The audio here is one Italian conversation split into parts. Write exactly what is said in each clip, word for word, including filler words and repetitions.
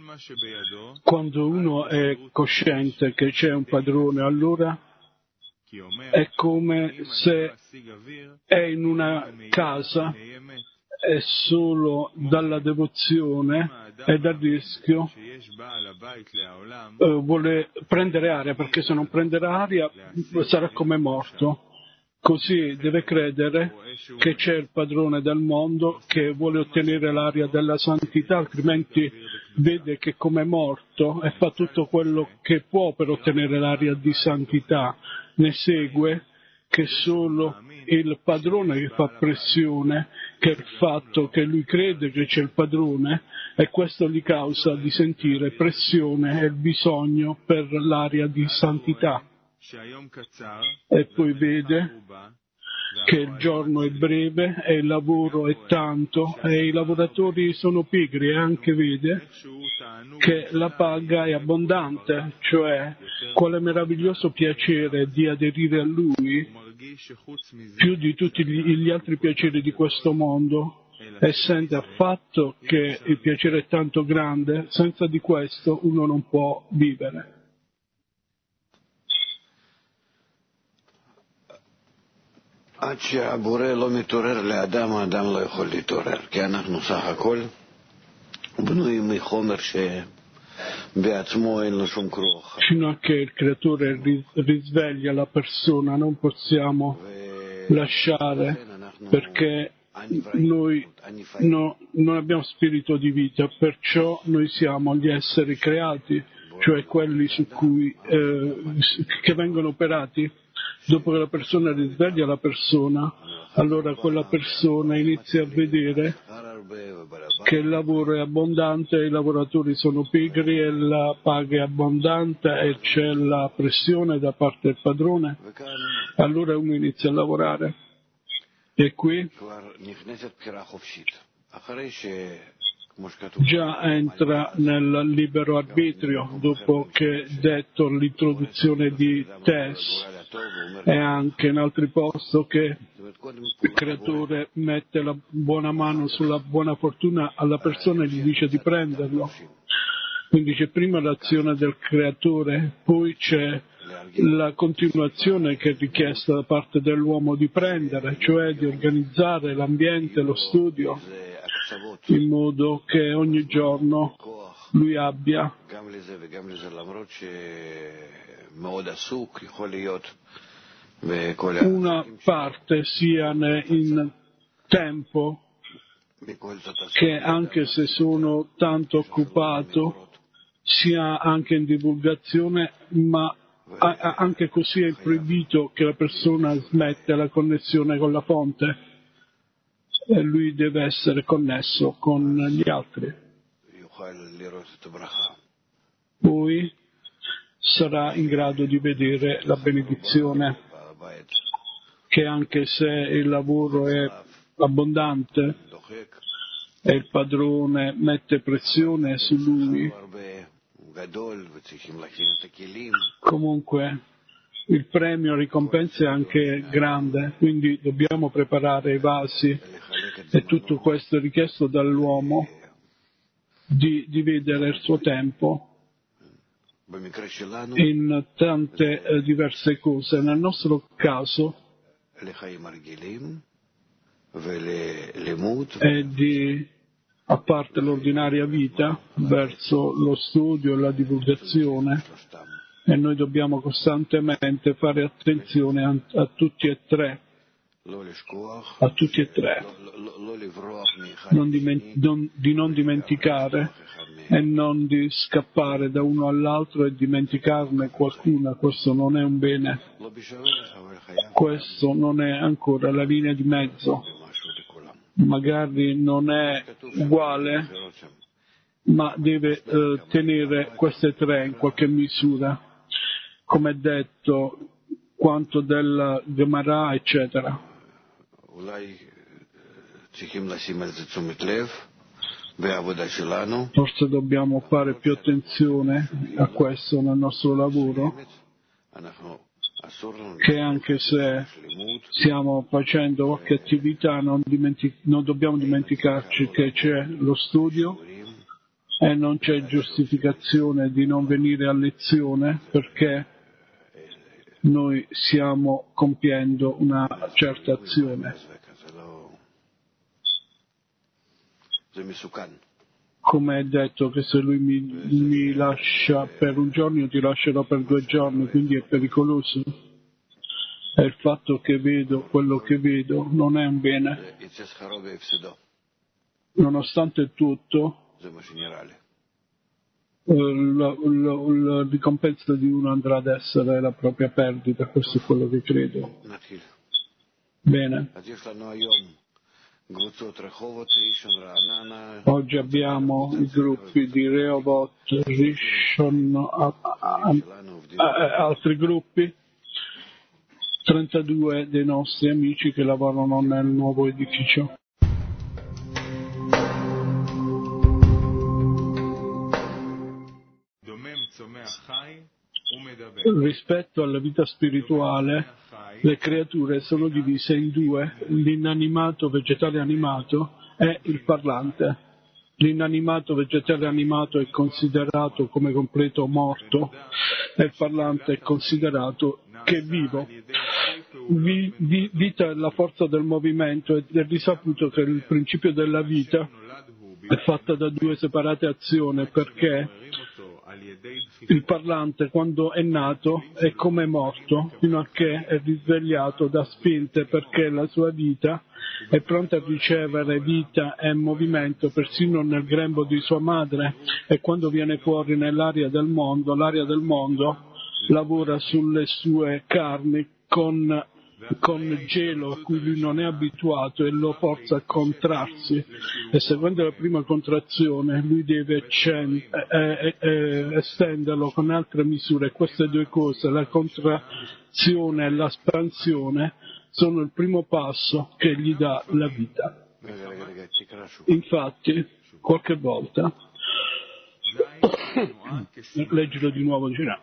Quando uno è cosciente che c'è un padrone, allora è come se è in una casa e solo dalla devozione e dal rischio eh, vuole prendere aria, perché se non prenderà aria sarà come morto. Così deve credere che c'è il padrone del mondo che vuole ottenere l'aria della santità, altrimenti vede che come morto e fa tutto quello che può per ottenere l'aria di santità. Ne segue che solo il padrone gli fa pressione, che è il fatto che lui crede che c'è il padrone, e questo gli causa di sentire pressione e il bisogno per l'aria di santità. E poi vede che il giorno è breve e il lavoro è tanto e i lavoratori sono pigri, e anche vede che la paga è abbondante, cioè quale meraviglioso piacere di aderire a lui più di tutti gli, gli altri piaceri di questo mondo, e sente affatto che il piacere è tanto grande, senza di questo uno non può vivere. עד שהבורא לא מתעורר לאדם, האדם לא יכול להתעורר, כי אנחנו סך הכל בנויים מחומר שבעצמו אין לו שום כוח. Fino a che il creatore risveglia la persona non possiamo lasciare, perché noi no, non abbiamo spirito di vita, perciò noi siamo gli esseri creati, cioè quelli su cui eh, che vengono operati. Dopo che la persona risveglia la persona, allora quella persona inizia a vedere che il lavoro è abbondante, i lavoratori sono pigri e la paga è abbondante e c'è la pressione da parte del padrone. Allora uno inizia a lavorare. E qui già entra nel libero arbitrio, dopo che detto l'introduzione di Tess, e anche in altri posti che il creatore mette la buona mano sulla buona fortuna alla persona e gli dice di prenderlo. Quindi c'è prima l'azione del creatore, poi c'è la continuazione che è richiesta da parte dell'uomo di prendere, cioè di organizzare l'ambiente, lo studio, in modo che ogni giorno lui abbia una parte sia in tempo che, anche se sono tanto occupato, sia anche in divulgazione, ma anche così è proibito che la persona smette la connessione con la fonte e lui deve essere connesso con gli altri. Poi sarà in grado di vedere la benedizione, che anche se il lavoro è abbondante e il padrone mette pressione su lui, comunque il premio ricompensa è anche grande, quindi dobbiamo preparare i vasi, e tutto questo è richiesto dall'uomo di dividere il suo tempo in tante eh, diverse cose. Nel nostro caso è di, a parte l'ordinaria vita, verso lo studio e la divulgazione, e noi dobbiamo costantemente fare attenzione a, a tutti e tre, a tutti e tre, non diment- non, di non dimenticare e non di scappare da uno all'altro e dimenticarne qualcuna. Questo non è un bene, questo non è ancora la linea di mezzo, magari non è uguale, ma deve eh, tenere queste tre in qualche misura, come detto, quanto della Gemara, eccetera. Forse dobbiamo fare più attenzione a questo nel nostro lavoro, che anche se stiamo facendo qualche attività non, dimentic- non dobbiamo dimenticarci che c'è lo studio e non c'è giustificazione di non venire a lezione perché noi stiamo compiendo una certa azione. Come è detto che se lui mi, mi lascia per un giorno io ti lascerò per due giorni, quindi è pericoloso. E il fatto che vedo quello che vedo non è un bene. Nonostante tutto, la, la, la ricompensa di uno andrà ad essere la propria perdita, questo è quello che credo. Bene. Oggi abbiamo i gruppi di Rehovot, Rishon, a, a, a, a, altri gruppi, trentadue dei nostri amici che lavorano nel nuovo edificio. Rispetto alla vita spirituale, le creature sono divise in due, l'inanimato vegetale animato e il parlante. L'inanimato vegetale animato è considerato come completo morto e il parlante è considerato che è vivo. Vi, vi, vita è la forza del movimento ed è risaputo che il principio della vita è fatta da due separate azioni perché il parlante quando è nato è come morto fino a che è risvegliato da spinte perché la sua vita è pronta a ricevere vita e movimento persino nel grembo di sua madre e quando viene fuori nell'aria del mondo, l'aria del mondo lavora sulle sue carni con con gelo a cui lui non è abituato e lo forza a contrarsi e seguendo la prima contrazione lui deve cen- eh, eh, eh, estenderlo con altre misure. Queste due cose, la contrazione e l'espansione, sono il primo passo che gli dà la vita. Infatti qualche volta leggilo di nuovo, dirà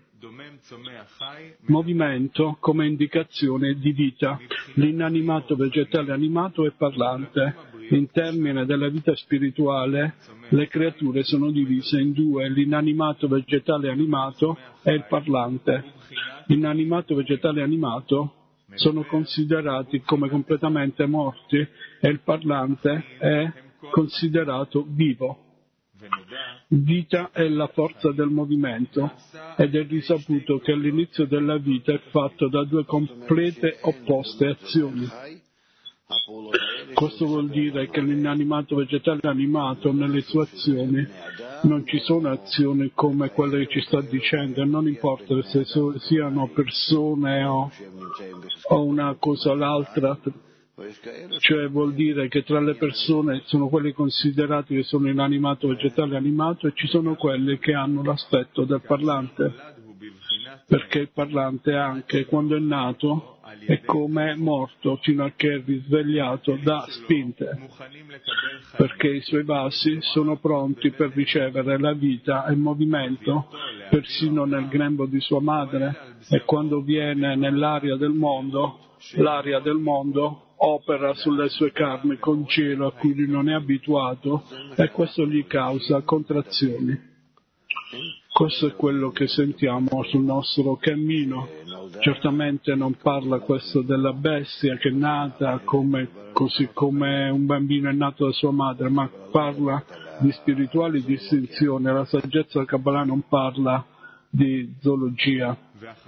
movimento come indicazione di vita, l'inanimato vegetale animato e parlante. In termini della vita spirituale le creature sono divise in due, l'inanimato vegetale animato e il parlante. L'inanimato vegetale animato sono considerati come completamente morti e il parlante è considerato vivo. Vita è la forza del movimento ed è risaputo che l'inizio della vita è fatto da due complete opposte azioni. Questo vuol dire che l'inanimato vegetale animato nelle sue azioni non ci sono azioni come quelle che ci sta dicendo, e non importa se so, siano persone o, o una cosa o l'altra. Cioè vuol dire che tra le persone sono quelli considerati che sono inanimato, vegetale, animato e ci sono quelle che hanno l'aspetto del parlante, perché il parlante anche quando è nato è come morto fino a che è risvegliato da spinte, perché i suoi vasi sono pronti per ricevere la vita e il movimento persino nel grembo di sua madre e quando viene nell'aria del mondo, l'aria del mondo opera sulle sue carni con gelo a cui lui non è abituato e questo gli causa contrazioni. Questo è quello che sentiamo sul nostro cammino. Certamente non parla questo della bestia che è nata come, così come un bambino è nato da sua madre, ma parla di spirituali distinzioni. La saggezza del Kabbalah non parla di zoologia.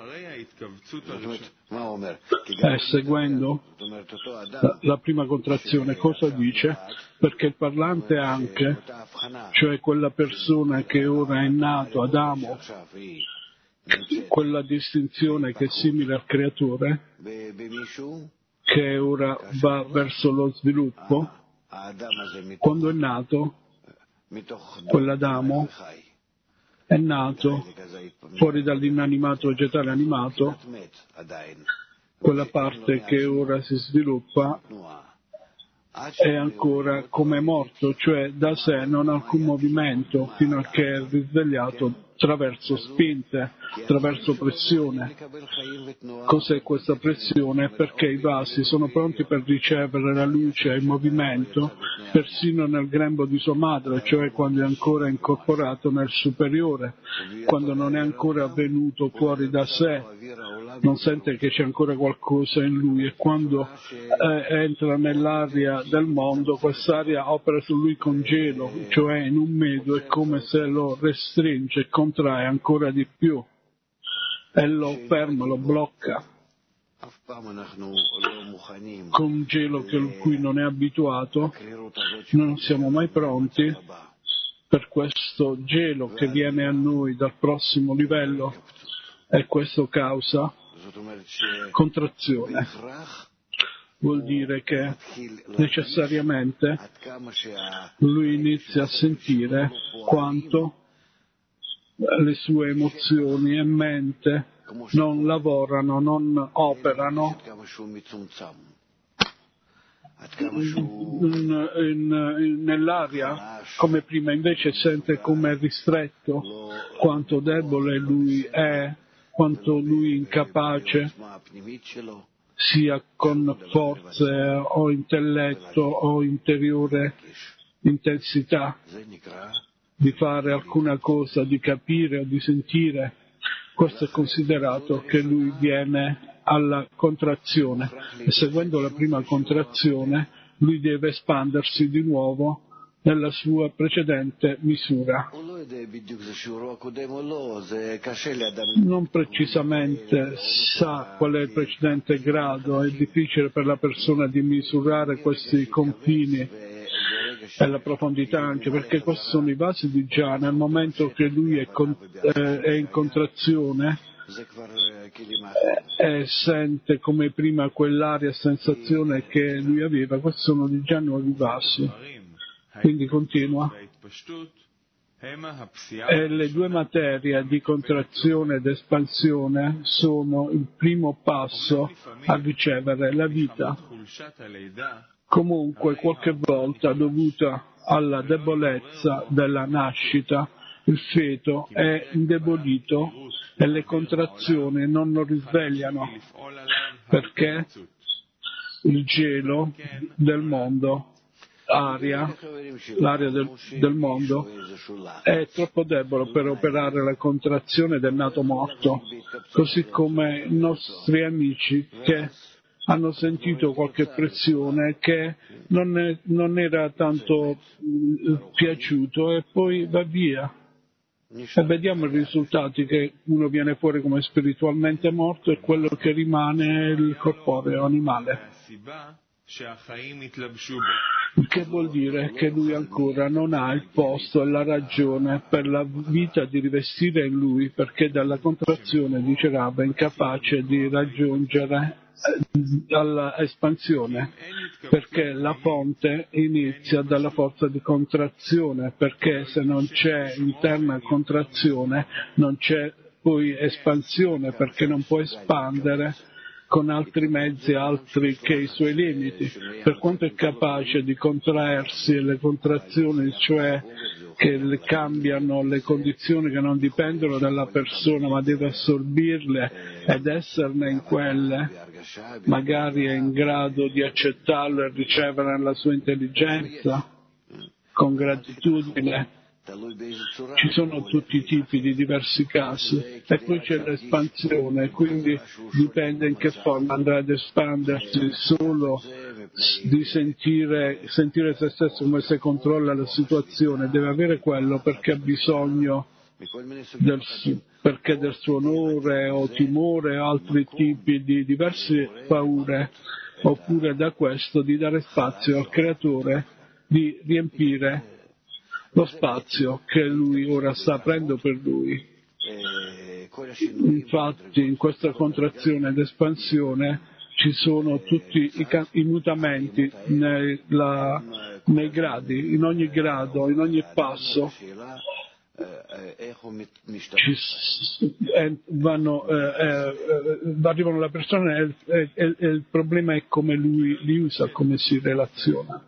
E seguendo la, la prima contrazione cosa dice? Perché il parlante anche, cioè quella persona che ora è nato, Adamo, quella distinzione che è simile al creatore, che ora va verso lo sviluppo, quando è nato, quell'Adamo è nato fuori dall'inanimato vegetale animato, quella parte che ora si sviluppa è ancora come morto, cioè da sé non ha alcun movimento fino a che è risvegliato attraverso spinte, attraverso pressione. Cos'è questa pressione? Perché i vasi sono pronti per ricevere la luce e il movimento persino nel grembo di sua madre, cioè quando è ancora incorporato nel superiore, quando non è ancora venuto fuori da sé, non sente che c'è ancora qualcosa in lui, e quando eh, entra nell'aria del mondo, quest'aria opera su lui con gelo, cioè in un medio è come se lo restringe e contrae ancora di più e lo ferma, lo blocca con un gelo che cui non è abituato. Non siamo mai pronti per questo gelo che viene a noi dal prossimo livello, e questo causa contrazione. Vuol dire che necessariamente lui inizia a sentire quanto le sue emozioni e mente non lavorano, non operano in, in, nell'aria come prima, invece sente come è ristretto, quanto debole lui è, quanto lui è incapace, sia con forze o intelletto o interiore intensità, di fare alcuna cosa, di capire o di sentire. Questo è considerato che lui viene alla contrazione, e seguendo la prima contrazione lui deve espandersi di nuovo nella sua precedente misura. Non precisamente sa qual è il precedente grado, è difficile per la persona di misurare questi confini e la profondità, anche perché questi sono i vasi di già. Nel momento che lui è, con, eh, è in contrazione e sente come prima quell'aria sensazione che lui aveva, questi sono di già nuovi vasi. Quindi continua. E le due materie di contrazione ed espansione sono il primo passo a ricevere la vita. Comunque, qualche volta, dovuta alla debolezza della nascita, il feto è indebolito e le contrazioni non lo risvegliano, perché il gelo del mondo, aria, l'aria del, del mondo, è troppo debole per operare la contrazione del nato morto, così come i nostri amici che hanno sentito qualche pressione che non, è, non era tanto mh, piaciuto, e poi va via. E vediamo i risultati, che uno viene fuori come spiritualmente morto e quello che rimane è il corporeo animale. Il che vuol dire che lui ancora non ha il posto e la ragione per la vita di rivestire in lui, perché dalla contrazione, dice Rabba, è incapace di raggiungere all'espansione, perché la fonte inizia dalla forza di contrazione, perché se non c'è interna contrazione non c'è poi espansione, perché non può espandere con altri mezzi altri che i suoi limiti. Per quanto è capace di contraersi, le contrazioni, cioè che le cambiano le condizioni che non dipendono dalla persona, ma deve assorbirle ed esserne in quelle, magari è in grado di accettarlo e ricevere nella sua intelligenza con gratitudine. Ci sono tutti i tipi di diversi casi, e poi c'è l'espansione, quindi dipende in che forma andrà ad espandersi, solo di sentire, sentire se stesso come se controlla la situazione, deve avere quello perché ha bisogno del, perché del suo onore o timore o altri tipi di diverse paure, oppure da questo di dare spazio al creatore di riempire lo spazio che lui ora sta aprendo per lui. Infatti in questa contrazione ed espansione ci sono tutti i, i mutamenti nei, la, nei gradi, in ogni grado, in ogni passo. ci, eh, vanno, eh, eh, arrivano le persone e, e, e, e il problema è come lui li usa, come si relaziona.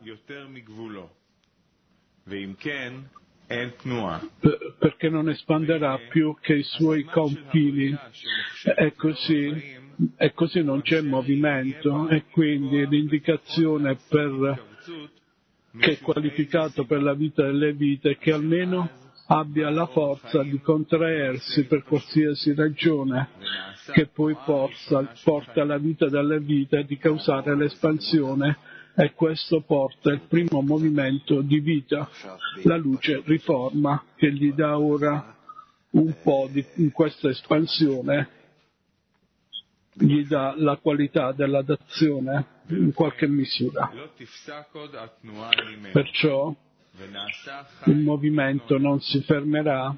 Per, perché non espanderà più che i suoi confini, e così, e così non c'è movimento, e quindi l'indicazione per, che è qualificato per la vita delle vite, che almeno abbia la forza di contraersi per qualsiasi ragione, che poi porta, porta la vita delle vite di causare l'espansione, e questo porta il primo movimento di vita, la luce riforma, che gli dà ora un po' di in questa espansione, gli dà la qualità dell'adazione in qualche misura. Perciò il movimento non si fermerà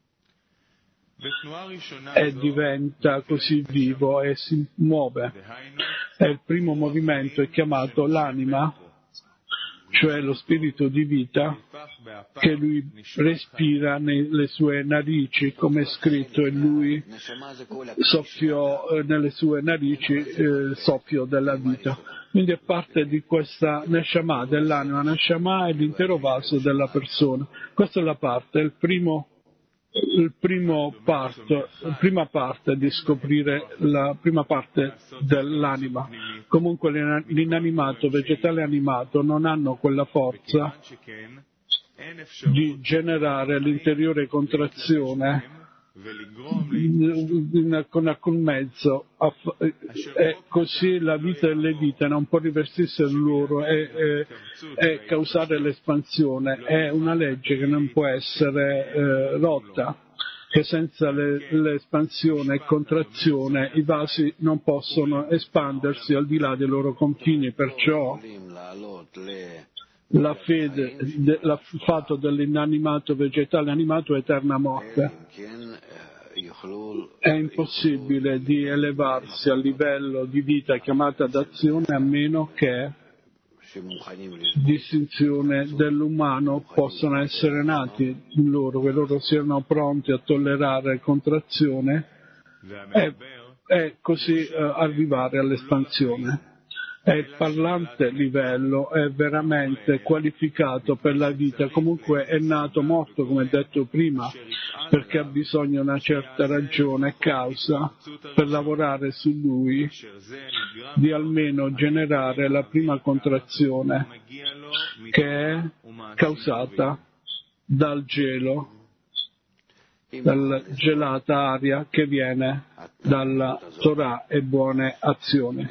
e diventa così vivo e si muove. E il primo movimento è chiamato l'anima, cioè lo spirito di vita che lui respira nelle sue narici, come è scritto, e lui soffiò eh, nelle sue narici il eh, soffio della vita. Quindi è parte di questa Neshama dell'anima. Neshama è l'intero vaso della persona. Questa è la parte, il primo il primo parto, la prima parte di scoprire la prima parte dell'anima. Comunque l'inanimato, vegetale animato, non hanno quella forza di generare l'interiore contrazione con alcun mezzo, e così la vita delle vite non può riversarsi in loro e, e, e causare l'espansione. È una legge che non può essere eh, rotta, che senza le, l'espansione e contrazione i vasi non possono espandersi al di là dei loro confini. Perciò la fede, il fatto dell'inanimato vegetale animato è eterna morte. È impossibile di elevarsi al livello di vita chiamata d'azione a meno che distinzione dell'umano possano essere nati in loro, che loro siano pronti a tollerare contrazione e, e così eh, arrivare all'espansione. E il parlante livello è veramente qualificato per la vita, comunque è nato morto, come detto prima, perché ha bisogno di una certa ragione e causa per lavorare su lui, di almeno generare la prima contrazione che è causata dal gelo, dalla gelata aria che viene dalla Torah e buone azioni.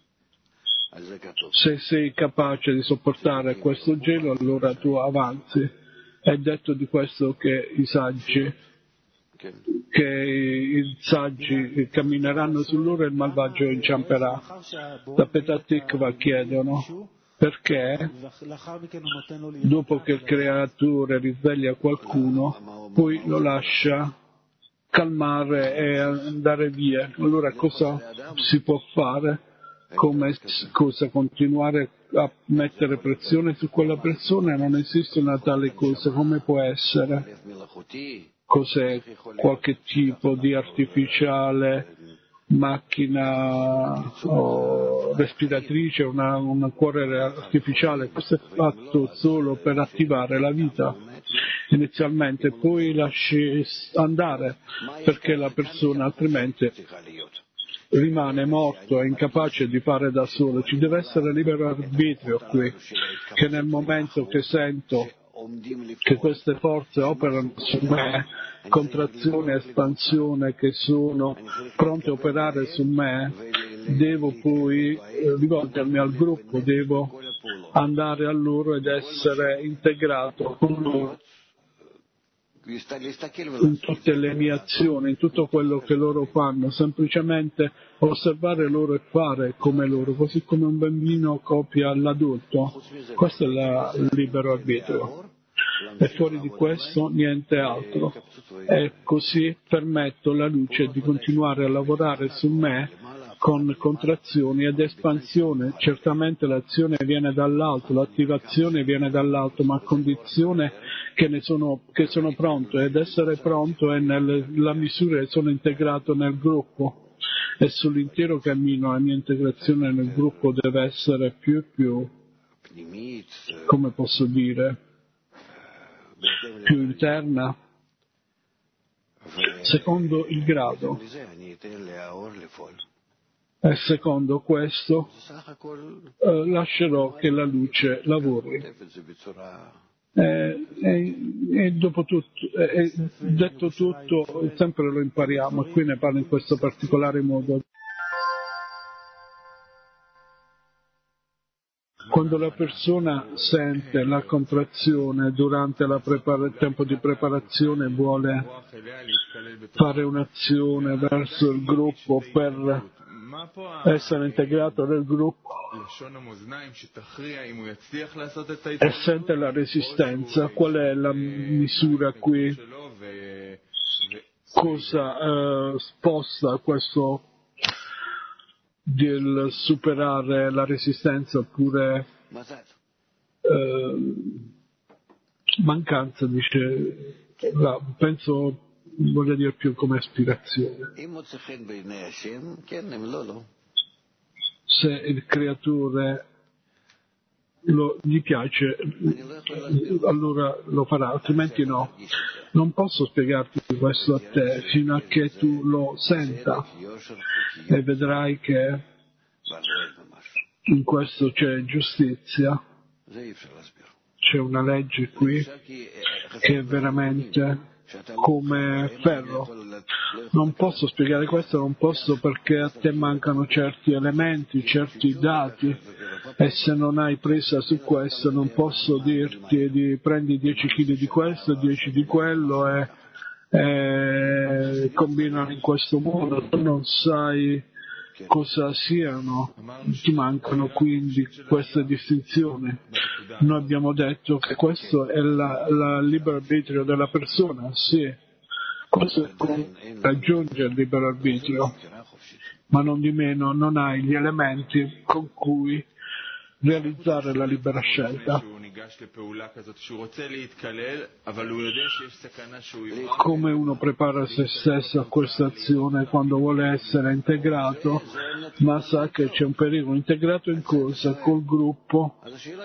Se sei capace di sopportare questo gelo, allora tu avanzi. È detto di questo che i saggi, che i saggi cammineranno su loro e il malvagio inciamperà. Da Petatikva chiedono perché dopo che il creatore risveglia qualcuno, poi lo lascia calmare e andare via. Allora cosa si può fare? Come cosa? Continuare a mettere pressione su quella persona? Non esiste una tale cosa. Come può essere? Cos'è qualche tipo di artificiale macchina o respiratrice, una, un cuore artificiale? Questo è fatto solo per attivare la vita inizialmente, poi lasci andare, perché la persona altrimenti rimane morto e incapace di fare da solo. Ci deve essere libero arbitrio qui, che nel momento che sento che queste forze operano su me, contrazione e espansione, che sono pronte a operare su me, devo poi eh, rivolgermi al gruppo, devo andare a loro ed essere integrato con loro in tutte le mie azioni, in tutto quello che loro fanno, semplicemente osservare loro e fare come loro, così come un bambino copia l'adulto. Questo è la, il libero arbitrio. E fuori di questo niente altro. E così permetto alla luce di continuare a lavorare su me con contrazioni ed espansione. Certamente l'azione viene dall'alto, l'attivazione viene dall'alto, ma a condizione che ne sono, che sono pronto, ed essere pronto è nella misura che sono integrato nel gruppo, e sull'intero cammino la mia integrazione nel gruppo deve essere più e più, come posso dire, più interna, secondo il grado. E secondo questo eh, lascerò che la luce lavori. E, e, e dopo tutto, e, e detto tutto, sempre lo impariamo, e qui ne parlo in questo particolare modo. Quando la persona sente la contrazione durante la prepara- il tempo di preparazione, vuole fare un'azione verso il gruppo per essere integrato nel gruppo e sente la resistenza, qual è la misura qui? Cosa eh, sposta questo del superare la resistenza oppure eh, mancanza, dice, no, penso voglio dire più come aspirazione. Se il creatore lo, gli piace, allora lo farà, altrimenti no. Non posso spiegarti questo a te fino a che tu lo senta, e vedrai che in questo c'è giustizia, c'è una legge qui che è veramente come ferro. Non posso spiegare questo, non posso, perché a te mancano certi elementi, certi dati, e se non hai presa su questo non posso dirti di prendi dieci chili di questo, dieci di quello e, e combinano in questo modo. Tu non sai cosa siano, ti mancano quindi queste distinzioni. Noi abbiamo detto che questo è la, la libero arbitrio della persona, sì, questo raggiunge il libero arbitrio, ma non di meno non hai gli elementi con cui realizzare la libera scelta. Come uno prepara se stesso a questa azione quando vuole essere integrato, ma sa che c'è un pericolo. Integrato in cosa? Col gruppo.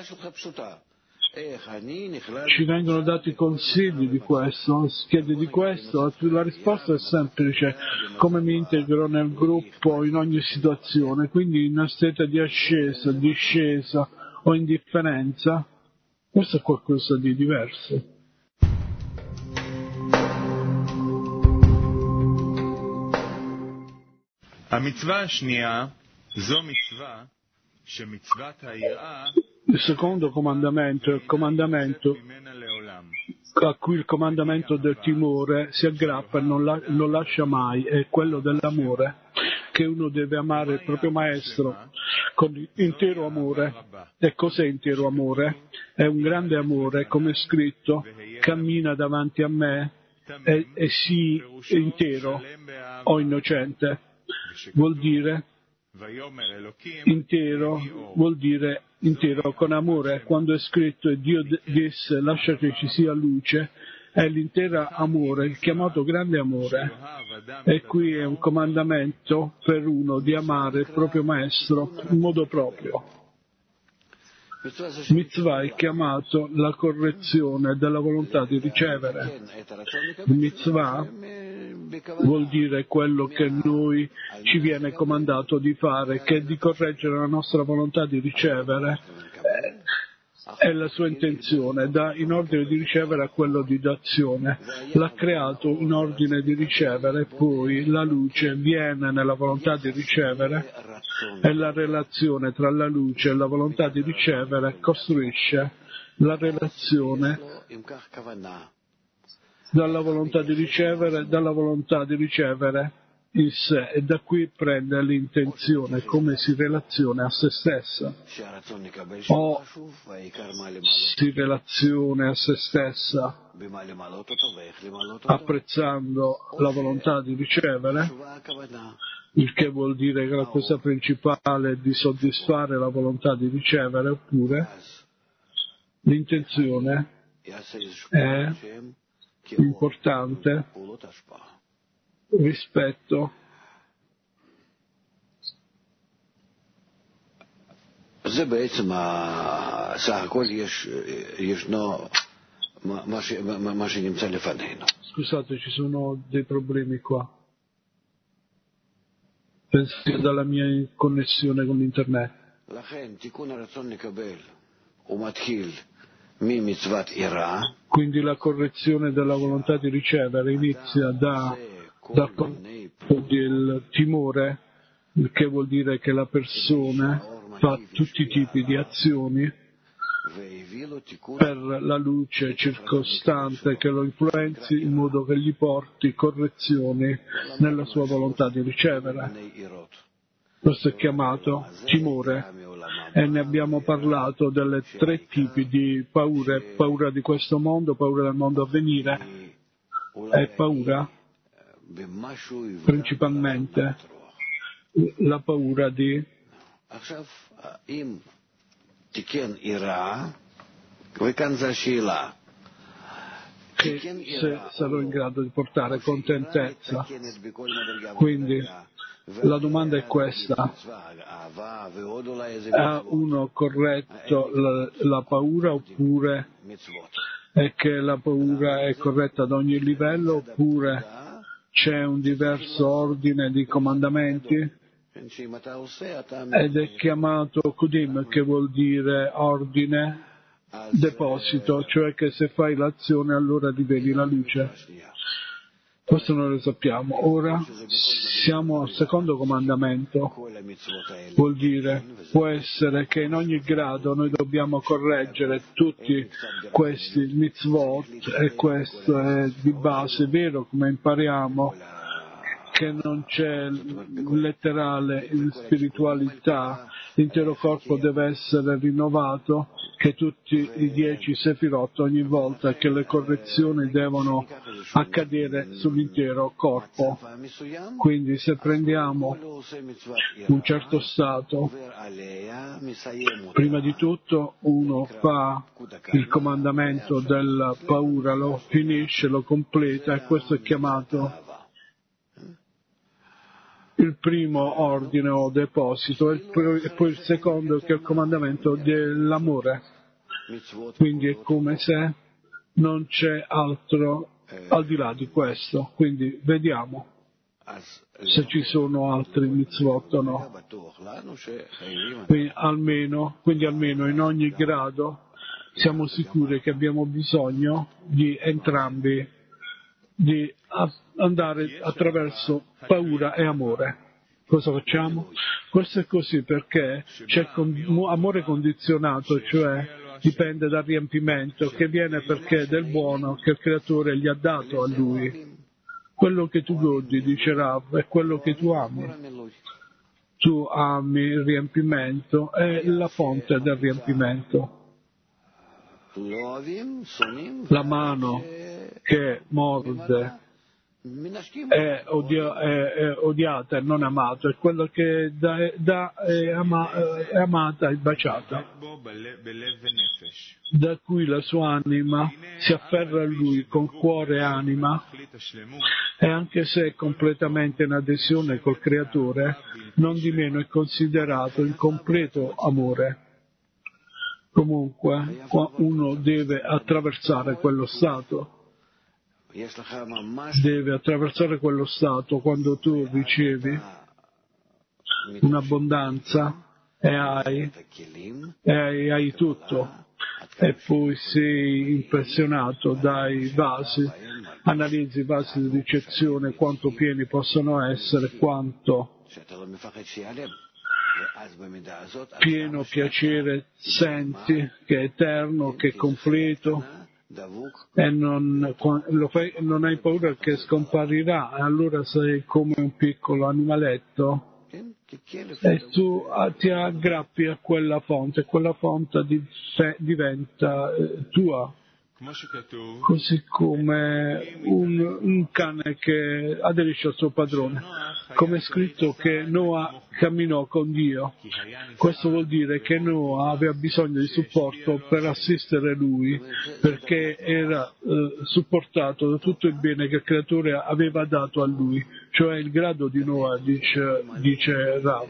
Ci vengono dati consigli di questo, chiedi di questo, la risposta è semplice: come mi integro nel gruppo in ogni situazione, quindi in una state di ascesa, discesa o indifferenza. Questo è qualcosa di diverso. Il secondo comandamento è il comandamento a cui il comandamento del timore si aggrappa e non la, lo lascia mai, è quello dell'amore, che uno deve amare il proprio maestro con intero amore. E cos'è intero amore? È un grande amore, come è scritto: cammina davanti a me e, e sii intero o innocente. Vuol dire intero, vuol dire intero con amore. Quando è scritto e Dio disse lascia che ci sia luce, è l'intero amore, il chiamato grande amore. E qui è un comandamento per uno di amare il proprio maestro in modo proprio. Mitzvah è chiamato la correzione della volontà di ricevere. Il mitzvah vuol dire quello che noi ci viene comandato di fare, che è di correggere la nostra volontà di ricevere. È la sua intenzione, da in ordine di ricevere a quello di dazione. L'ha creato in ordine di ricevere, poi la luce viene nella volontà di ricevere e la relazione tra la luce e la volontà di ricevere costruisce la relazione dalla volontà di ricevere, dalla volontà di ricevere in sé, e da qui prende l'intenzione, come si relaziona a se stessa, o si relaziona a se stessa apprezzando la volontà di ricevere, il che vuol dire che la cosa principale è di soddisfare la volontà di ricevere, oppure l'intenzione è importante rispetto זה בעצם סך הכל יש, ישנו מה, ש, מה, מה שנמצא לפנינו. Scusate, ci sono dei problemi qua. Penso dalla mia connessione con l'internet. לכן תיקון הרצון לקבל הוא מתחיל ממצוות יראה. Quindi la correzione della volontà di ricevere inizia da, dal concetto del timore, il che vuol dire che la persona fa tutti i tipi di azioni per la luce circostante che lo influenzi in modo che gli porti correzioni nella sua volontà di ricevere. Questo è chiamato timore e ne abbiamo parlato delle tre tipi di paure: paura di questo mondo, paura del mondo a venire e paura principalmente la paura di che se sarò in grado di portare contentezza. Quindi la domanda è questa: ha uno corretto la, la paura, oppure è che la paura è corretta ad ogni livello, oppure c'è un diverso ordine di comandamenti? Ed è chiamato Kudim, che vuol dire ordine, deposito, cioè che se fai l'azione allora rivedi la luce. Questo non lo sappiamo. Ora siamo al secondo comandamento. Vuol dire, può essere che in ogni grado noi dobbiamo correggere tutti questi mitzvot, e questo è di base vero, come impariamo che non c'è letterale in spiritualità, l'intero corpo deve essere rinnovato, che tutti i dieci sefirot ogni volta che le correzioni devono accadere sull'intero corpo. Quindi se prendiamo un certo stato, prima di tutto uno fa il comandamento della paura, lo finisce, lo completa, e questo è chiamato il primo ordine o deposito, e poi il secondo che è il comandamento dell'amore. Quindi è come se non c'è altro al di là di questo. Quindi vediamo se ci sono altri mitzvot o no. Quindi almeno, quindi almeno in ogni grado siamo sicuri che abbiamo bisogno di entrambi, di andare attraverso paura e amore. Cosa facciamo? Questo è così perché c'è amore condizionato, cioè dipende dal riempimento, che viene perché del buono che il creatore gli ha dato a lui. Quello che tu godi, dice Rav, è quello che tu ami. Tu ami il riempimento, è la fonte del riempimento. La mano che morde è, odio, è, è odiata e non amata, è quello che dà, dà è, ama, è amata e baciata, da cui la sua anima si afferra a lui con cuore e anima, e anche se è completamente in adesione col creatore, non di meno è considerato il completo amore. Comunque uno deve attraversare quello stato, deve attraversare quello stato quando tu ricevi un'abbondanza e hai, e hai, hai tutto, e poi sei impressionato dai vasi, analizzi i vasi di ricezione, quanto pieni possono essere, quanto pieno piacere senti, che è eterno, che è completo, e non, lo fai, non hai paura che scomparirà, allora sei come un piccolo animaletto e tu ti aggrappi a quella fonte, quella fonte diventa eh, tua, così come un, un cane che aderisce al suo padrone. Come è scritto che Noa camminò con Dio. Questo vuol dire che Noa aveva bisogno di supporto per assistere lui, perché era eh, supportato da tutto il bene che il Creatore aveva dato a lui, cioè il grado di Noa, dice, dice Rav.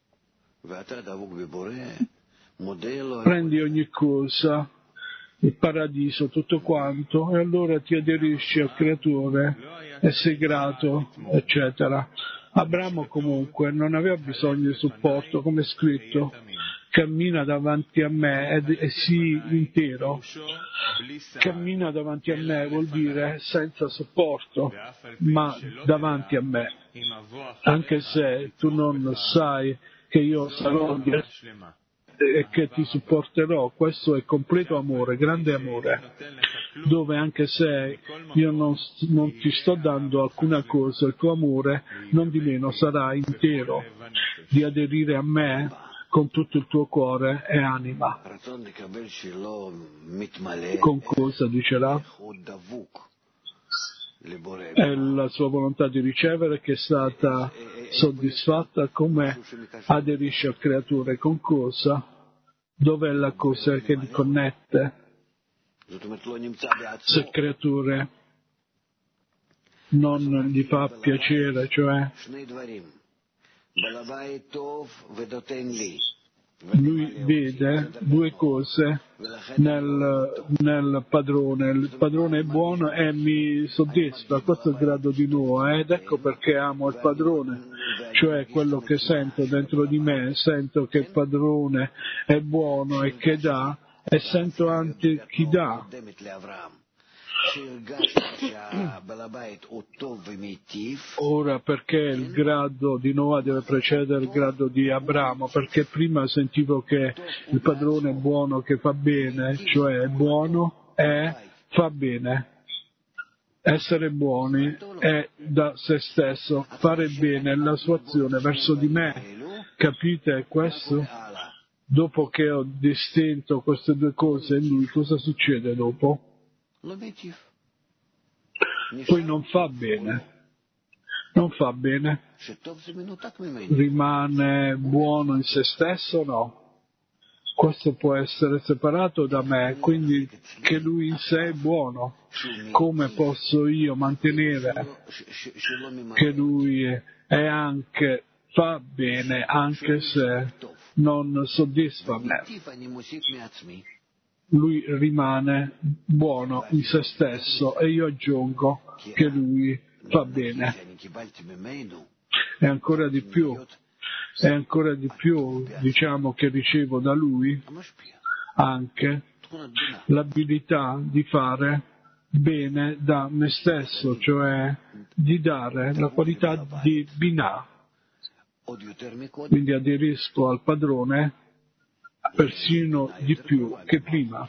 Prendi ogni cosa, il paradiso, tutto quanto, e allora ti aderisci al Creatore e sei grato, eccetera. Abramo comunque non aveva bisogno di supporto, come è scritto, cammina davanti a me ed è sì intero. Cammina davanti a me vuol dire senza supporto, ma davanti a me, anche se tu non sai che io sarò e che ti supporterò. Questo è completo amore, grande amore, dove anche se io non, non ti sto dando alcuna cosa, il tuo amore non di meno sarà intero, di aderire a me con tutto il tuo cuore e anima. Con cosa, dicerà? È la sua volontà di ricevere che è stata soddisfatta, come aderisce al Creatore, con cosa? Dov'è la cosa che li connette? Se il Creatore non gli fa piacere, cioè lui vede due cose nel, nel padrone. Il padrone è buono e mi soddisfa, questo è il grado di Noa, ed ecco perché amo il padrone, cioè quello che sento dentro di me, sento che il padrone è buono e che dà, e sento anche chi dà. Ora perché il grado di Noa deve precedere il grado di Abramo? Perché prima sentivo che il padrone è buono, che fa bene, cioè è buono e fa bene. Essere buoni è da se stesso, fare bene è la sua azione verso di me. Capite questo? Dopo che ho distinto queste due cose in lui, cosa succede dopo? Poi non fa bene, non fa bene, rimane buono in se stesso o no? Questo può essere separato da me, quindi che lui in sé è buono. Come posso io mantenere che lui è anche, fa bene anche se non soddisfa me? Lui rimane buono in se stesso e io aggiungo che lui fa bene. E ancora di più, e ancora di più diciamo che ricevo da lui anche l'abilità di fare bene da me stesso, cioè di dare la qualità di Binah. Quindi aderisco al padrone persino di più che prima,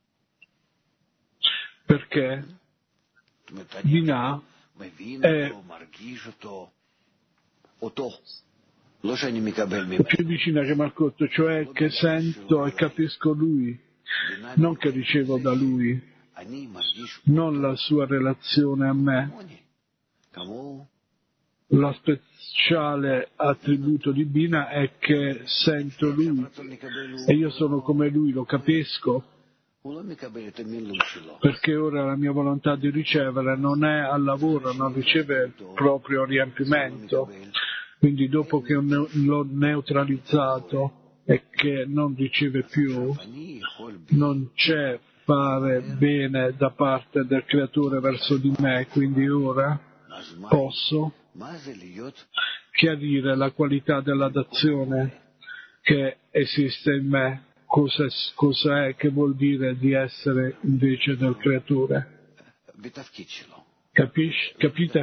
perché Binah è più vicina che Malcotto, cioè che sento e capisco lui, non che ricevo da lui, non la sua relazione a me. Lo speciale attributo di Binah è che sento lui e io sono come lui, lo capisco, perché ora la mia volontà di ricevere non è al lavoro, non riceve il proprio riempimento. Quindi dopo che l'ho neutralizzato e che non riceve più, non c'è fare bene da parte del Creatore verso di me, quindi ora posso chiarire la qualità della dazione che esiste in me, cosa, cosa è, che vuol dire di essere invece del Creatore. Capisci? Capite?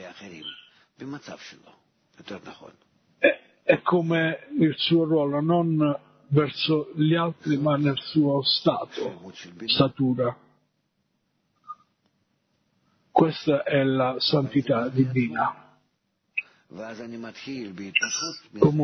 È, è come il suo ruolo, non verso gli altri ma nel suo stato, statura. Questa è la santità divina.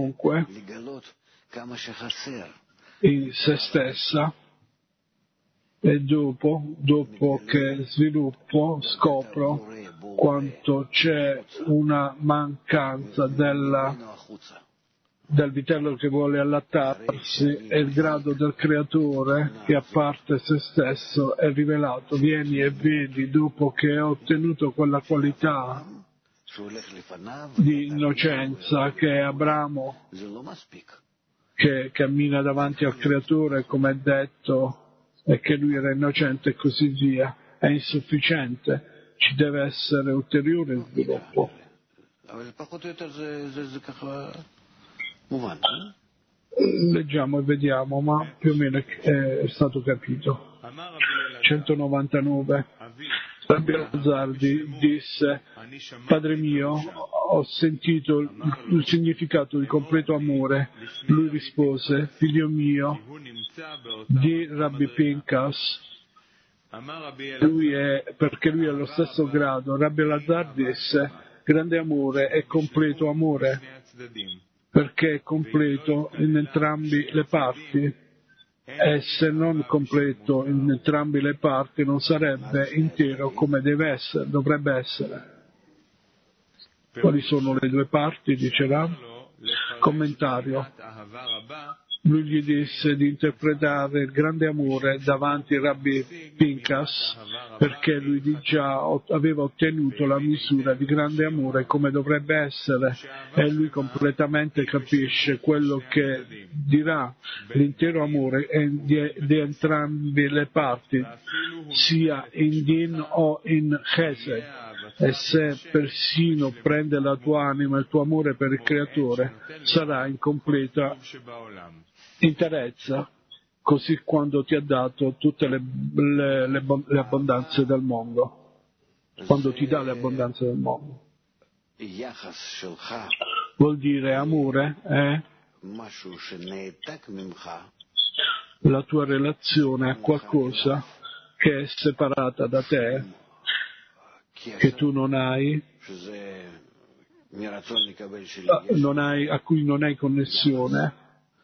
Comunque, in se stessa, e dopo, dopo che sviluppo, scopro quanto c'è una mancanza della, del vitello che vuole allattarsi e il grado del creatore che a parte se stesso è rivelato. Vieni e vedi, dopo che ho ottenuto quella qualità di innocenza che è Abramo, che cammina davanti al creatore come è detto, e che lui era innocente e così via, è insufficiente, ci deve essere ulteriore sviluppo. Leggiamo e vediamo, ma più o meno è stato capito. centonovantanove. Rabbi Azzardi disse: Padre mio, ho sentito il, il significato di completo amore. Lui rispose: Figlio mio, di Rabbi Pinchas, lui è, perché lui è allo stesso grado. Rabbi Elazar disse: grande amore è completo amore, perché è completo in entrambi le parti. E se non completo in entrambi le parti non sarebbe intero come deve essere, dovrebbe essere. Quali sono le due parti? Dice Rav. Commentario. Lui gli disse di interpretare il grande amore davanti a Rabbi Pinchas, perché lui di già aveva ottenuto la misura di grande amore come dovrebbe essere, e lui completamente capisce quello che dirà l'intero amore di, di entrambe le parti, sia in din o in chesed. E se persino prende la tua anima e il tuo amore per il creatore, sarà in completa interezza, così quando ti ha dato tutte le, le, le, le abbondanze del mondo, quando ti dà le abbondanze del mondo. Vuol dire amore è la tua relazione a qualcosa che è separata da te, che tu non hai, non hai, a cui non hai connessione,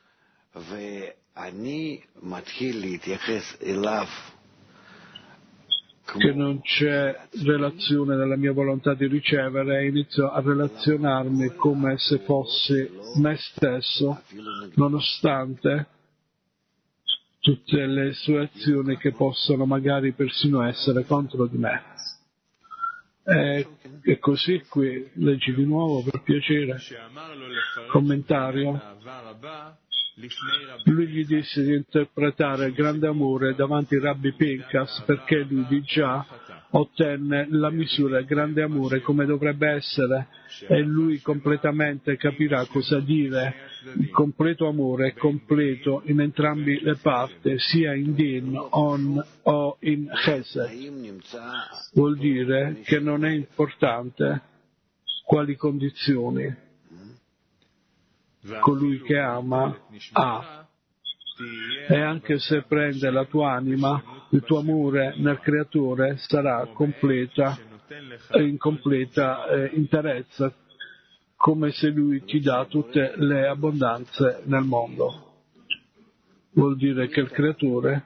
che non c'è relazione nella mia volontà di ricevere, e inizio a relazionarmi come se fossi me stesso, nonostante tutte le sue azioni che possono magari persino essere contro di me. E, e così qui, leggi di nuovo per piacere. Commentario. Lui gli disse di interpretare il grande amore davanti a Rabbi Pinchas, perché lui di già ottenne la misura del grande amore come dovrebbe essere, e lui completamente capirà cosa dire. Il completo amore è completo in entrambi le parti, sia in din on, o in chesed. Vuol dire che non è importante quali condizioni colui che ama ha, e anche se prende la tua anima, il tuo amore nel creatore sarà completa, in completa eh, interezza, come se lui ti dà tutte le abbondanze nel mondo. Vuol dire che il creatore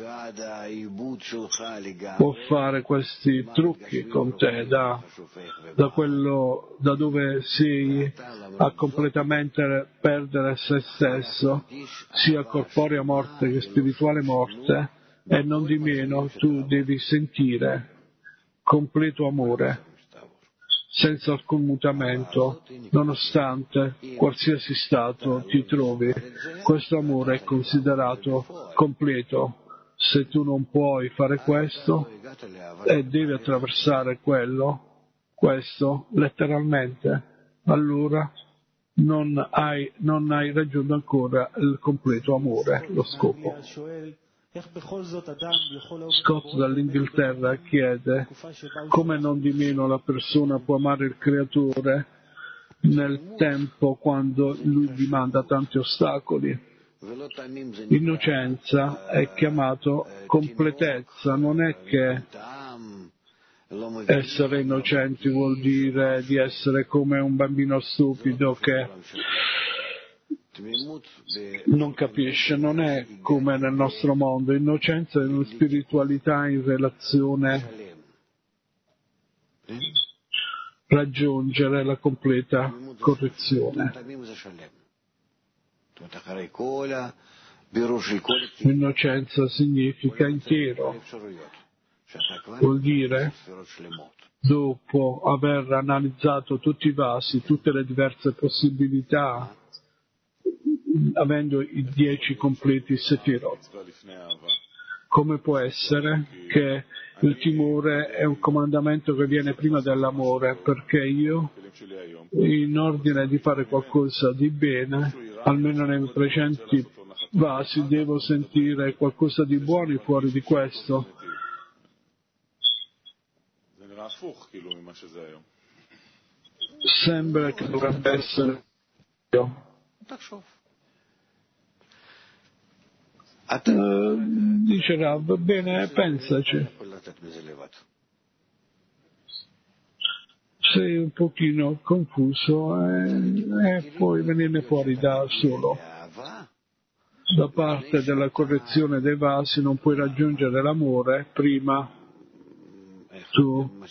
può fare questi trucchi con te da, da quello da dove sei a completamente perdere se stesso, sia corporea morte che spirituale morte, e non di meno tu devi sentire completo amore senza alcun mutamento, nonostante qualsiasi stato ti trovi. Questo amore è considerato completo. Se tu non puoi fare questo e devi attraversare quello, questo letteralmente, allora non hai, non hai raggiunto ancora il completo amore, lo scopo. Scott dall'Inghilterra chiede: come non di meno la persona può amare il creatore nel tempo quando lui gli manda tanti ostacoli? Innocenza è chiamato completezza, non è che essere innocenti vuol dire di essere come un bambino stupido che non capisce, non è come nel nostro mondo, innocenza è una spiritualità in relazione raggiungere la completa correzione. Innocenza significa intero, vuol dire dopo aver analizzato tutti i vasi, tutte le diverse possibilità, avendo i dieci completi sefirot. Come può essere che il timore è un comandamento che viene prima dell'amore, perché io, in ordine di fare qualcosa di bene, almeno nei precedenti vasi, devo sentire qualcosa di buono fuori di questo. Sembra che dovrebbe essere io. Uh, dice Rav, bene, pensaci. Sei un pochino confuso e, e puoi venirne fuori da solo. Da parte della correzione dei vasi non puoi raggiungere l'amore prima tu,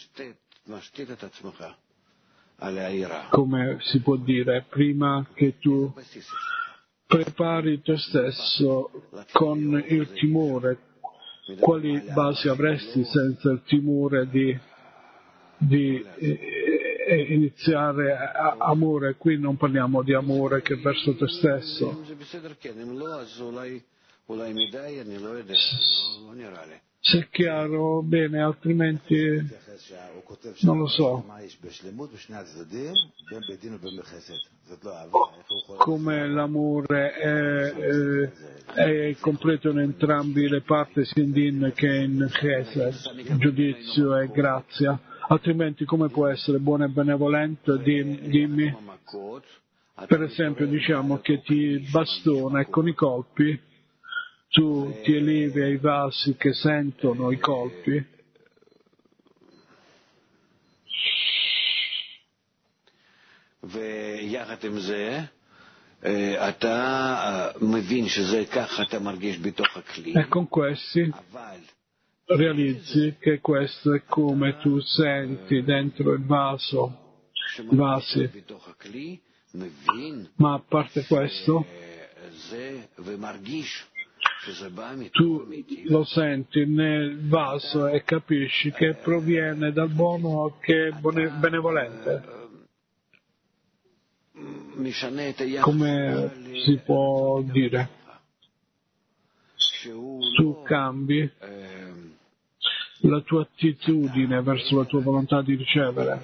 come si può dire, prima che tu prepari te stesso con il timore. Quali basi avresti senza il timore di, di eh, iniziare a, amore? Qui non parliamo di amore che verso te stesso. Se è chiaro, bene, altrimenti non lo so. Come l'amore è, è, è completo in entrambi le parti, sia in Din che in Chesed, giudizio e grazia. Altrimenti come può essere buono e benevolente? Dimmi. Per esempio diciamo che ti bastona e con i colpi tu ti elevi ai vasi che sentono i colpi. E con questi realizzi che questo è come tu senti dentro il vaso, i vasi. Ma a parte questo, tu lo senti nel vaso e capisci che proviene dal buono che è benevolente. Come si può dire? Tu cambi la tua attitudine verso la tua volontà di ricevere,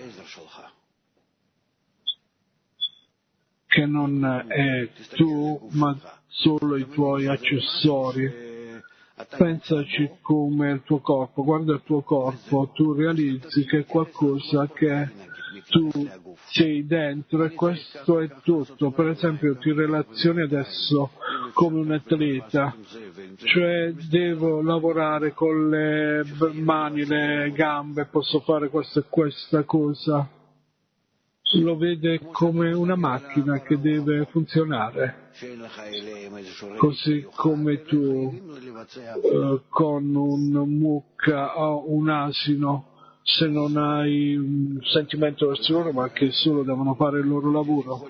che non è tu, ma solo i tuoi accessori. Pensaci come il tuo corpo, guarda il tuo corpo, tu realizzi che è qualcosa che tu sei dentro e questo è tutto. Per esempio ti relazioni adesso come un atleta, cioè devo lavorare con le mani, le gambe, posso fare questa e questa cosa. Lo vede come una macchina che deve funzionare, così come tu eh, con un mucca o un asino, se non hai un sentimento verso loro, ma che solo devono fare il loro lavoro.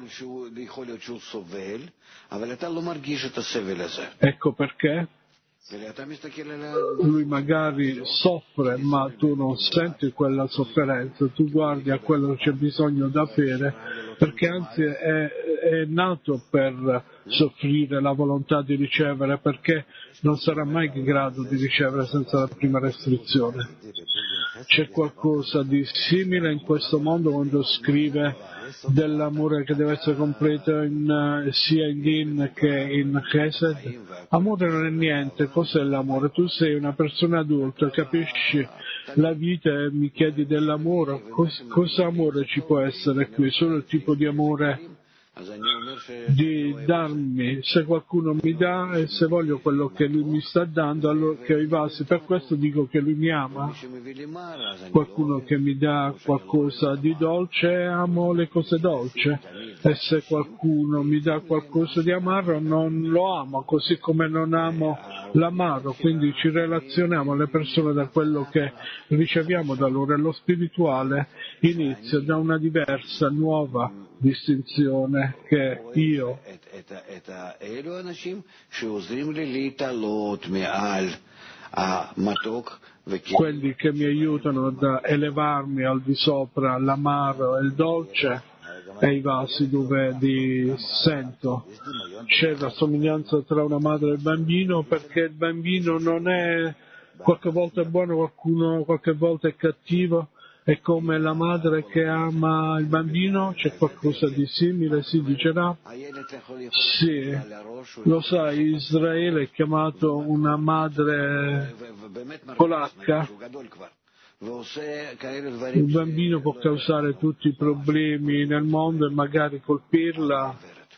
Ecco perché lui magari soffre, ma tu non senti quella sofferenza, tu guardi a quello che c'è bisogno da avere, perché anzi è, è nato per soffrire la volontà di ricevere, perché non sarà mai in grado di ricevere senza la prima restrizione. C'è qualcosa di simile in questo mondo quando scrive dell'amore che deve essere completo in, sia in Din che in Chesed? Amore non è niente. Cos'è l'amore? Tu sei una persona adulta, capisci la vita e mi chiedi dell'amore. Cos- cosa amore ci può essere qui? Solo il tipo di amore di darmi, se qualcuno mi dà e se voglio quello che lui mi sta dando, allora che ho i vasi, per questo dico che lui mi ama. Qualcuno che mi dà qualcosa di dolce, amo le cose dolci, e se qualcuno mi dà qualcosa di amaro non lo amo, così come non amo l'amaro, quindi ci relazioniamo alle persone da quello che riceviamo da loro, e lo spirituale inizia da una diversa, nuova distinzione che io quelli che mi aiutano ad elevarmi al di sopra l'amaro e il dolce e i vasi dove li sento. C'è la somiglianza tra una madre e il bambino, perché il bambino non è, qualche volta è buono, qualcuno, qualche volta è cattivo, è come la madre che ama il bambino. C'è qualcosa di simile, si dicerà? Sì, lo sai, Israele è chiamato una madre polacca. Il bambino può causare tutti i problemi nel mondo e magari colpirla,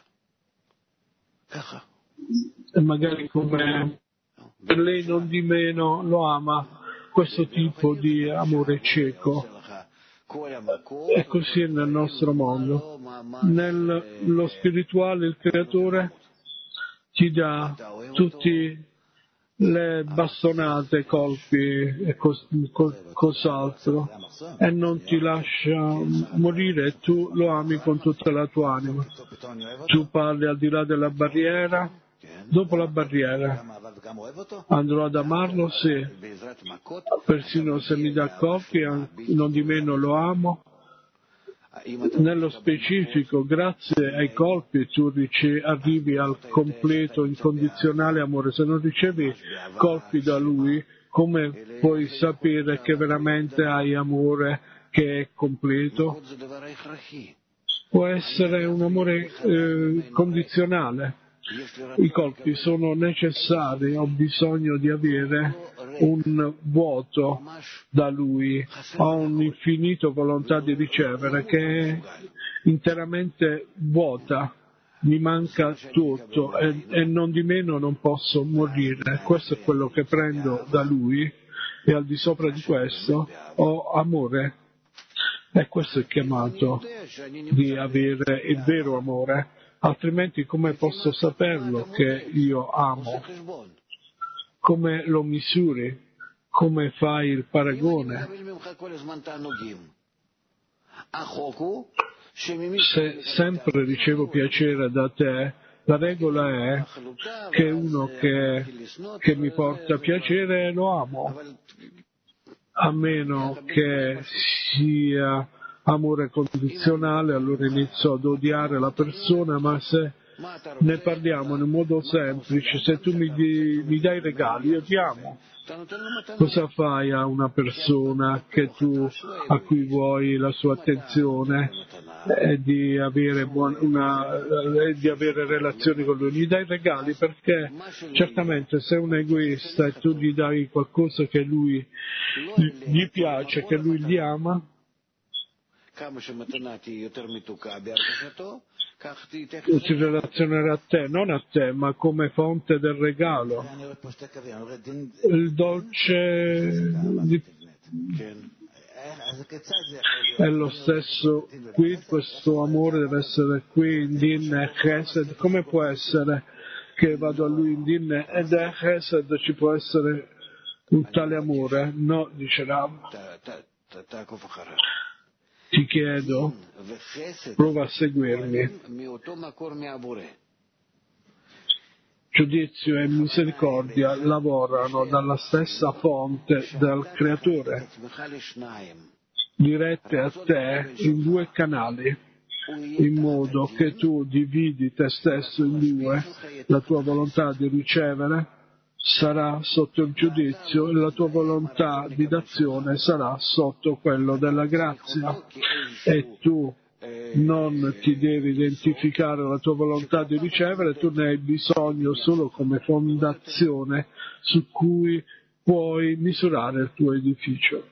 e magari come per lei non di meno lo ama. Questo tipo di amore cieco. E così è nel nostro mondo. Nello spirituale il creatore ti dà tutti le bastonate, colpi e cos, cos, cos'altro, e non ti lascia morire, e tu lo ami con tutta la tua anima. Tu parli al di là della barriera, dopo la barriera andrò ad amarlo, sì, persino se mi dà colpi, non di meno lo amo. Nello specifico, grazie ai colpi tu rice- arrivi al completo, incondizionale amore. Se non ricevi colpi da lui, come puoi sapere che veramente hai amore che è completo? Può essere un amore eh, condizionale. I colpi sono necessari, ho bisogno di avere un vuoto da lui, ho un'infinita volontà di ricevere che è interamente vuota, mi manca tutto, e, e non di meno non posso morire. Questo è quello che prendo da lui, e al di sopra di questo ho amore, e questo è chiamato di avere il vero amore. Altrimenti come posso saperlo che io amo? Come lo misuri? Come fai il paragone? Se sempre ricevo piacere da te, la regola è che uno che, che mi porta piacere lo amo, a meno che sia amore condizionale, allora inizio ad odiare la persona. Ma se ne parliamo in un modo semplice, se tu mi, di, mi dai regali, io ti amo. Cosa fai a una persona che tu, a cui vuoi la sua attenzione e di avere, buona, una, e di avere relazioni con lui? Gli dai regali perché certamente sei un egoista e tu gli dai qualcosa che lui gli piace, che lui gli ama, si relazionerà a te, non a te, ma come fonte del regalo. Il dolce di... è lo stesso qui, questo amore deve essere qui in Din e Chesed. Come può essere che vado a lui in Din ed è Chesed ci può essere un tale amore? No, dice Rav. Ti chiedo, prova a seguirmi. Giudizio e misericordia lavorano dalla stessa fonte del Creatore, dirette a te in due canali, in modo che tu dividi te stesso in due. La tua volontà di ricevere sarà sotto il giudizio e la tua volontà di d'azione sarà sotto quello della grazia, e tu non ti devi identificare la tua volontà di ricevere, tu ne hai bisogno solo come fondazione su cui puoi misurare il tuo edificio.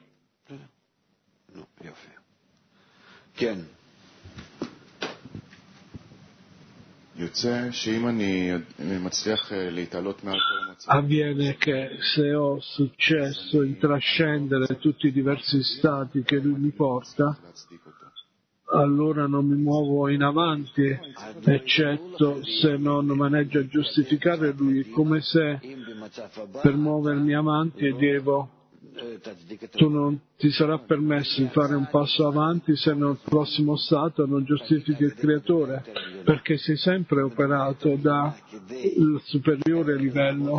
Avviene che se ho successo in trascendere tutti i diversi stati che lui mi porta, allora non mi muovo in avanti, eccetto se non maneggio a giustificare lui, come se per muovermi avanti devo, tu non ti sarà permesso di fare un passo avanti se nel prossimo stato non giustifichi il creatore, perché sei sempre operato dal superiore livello.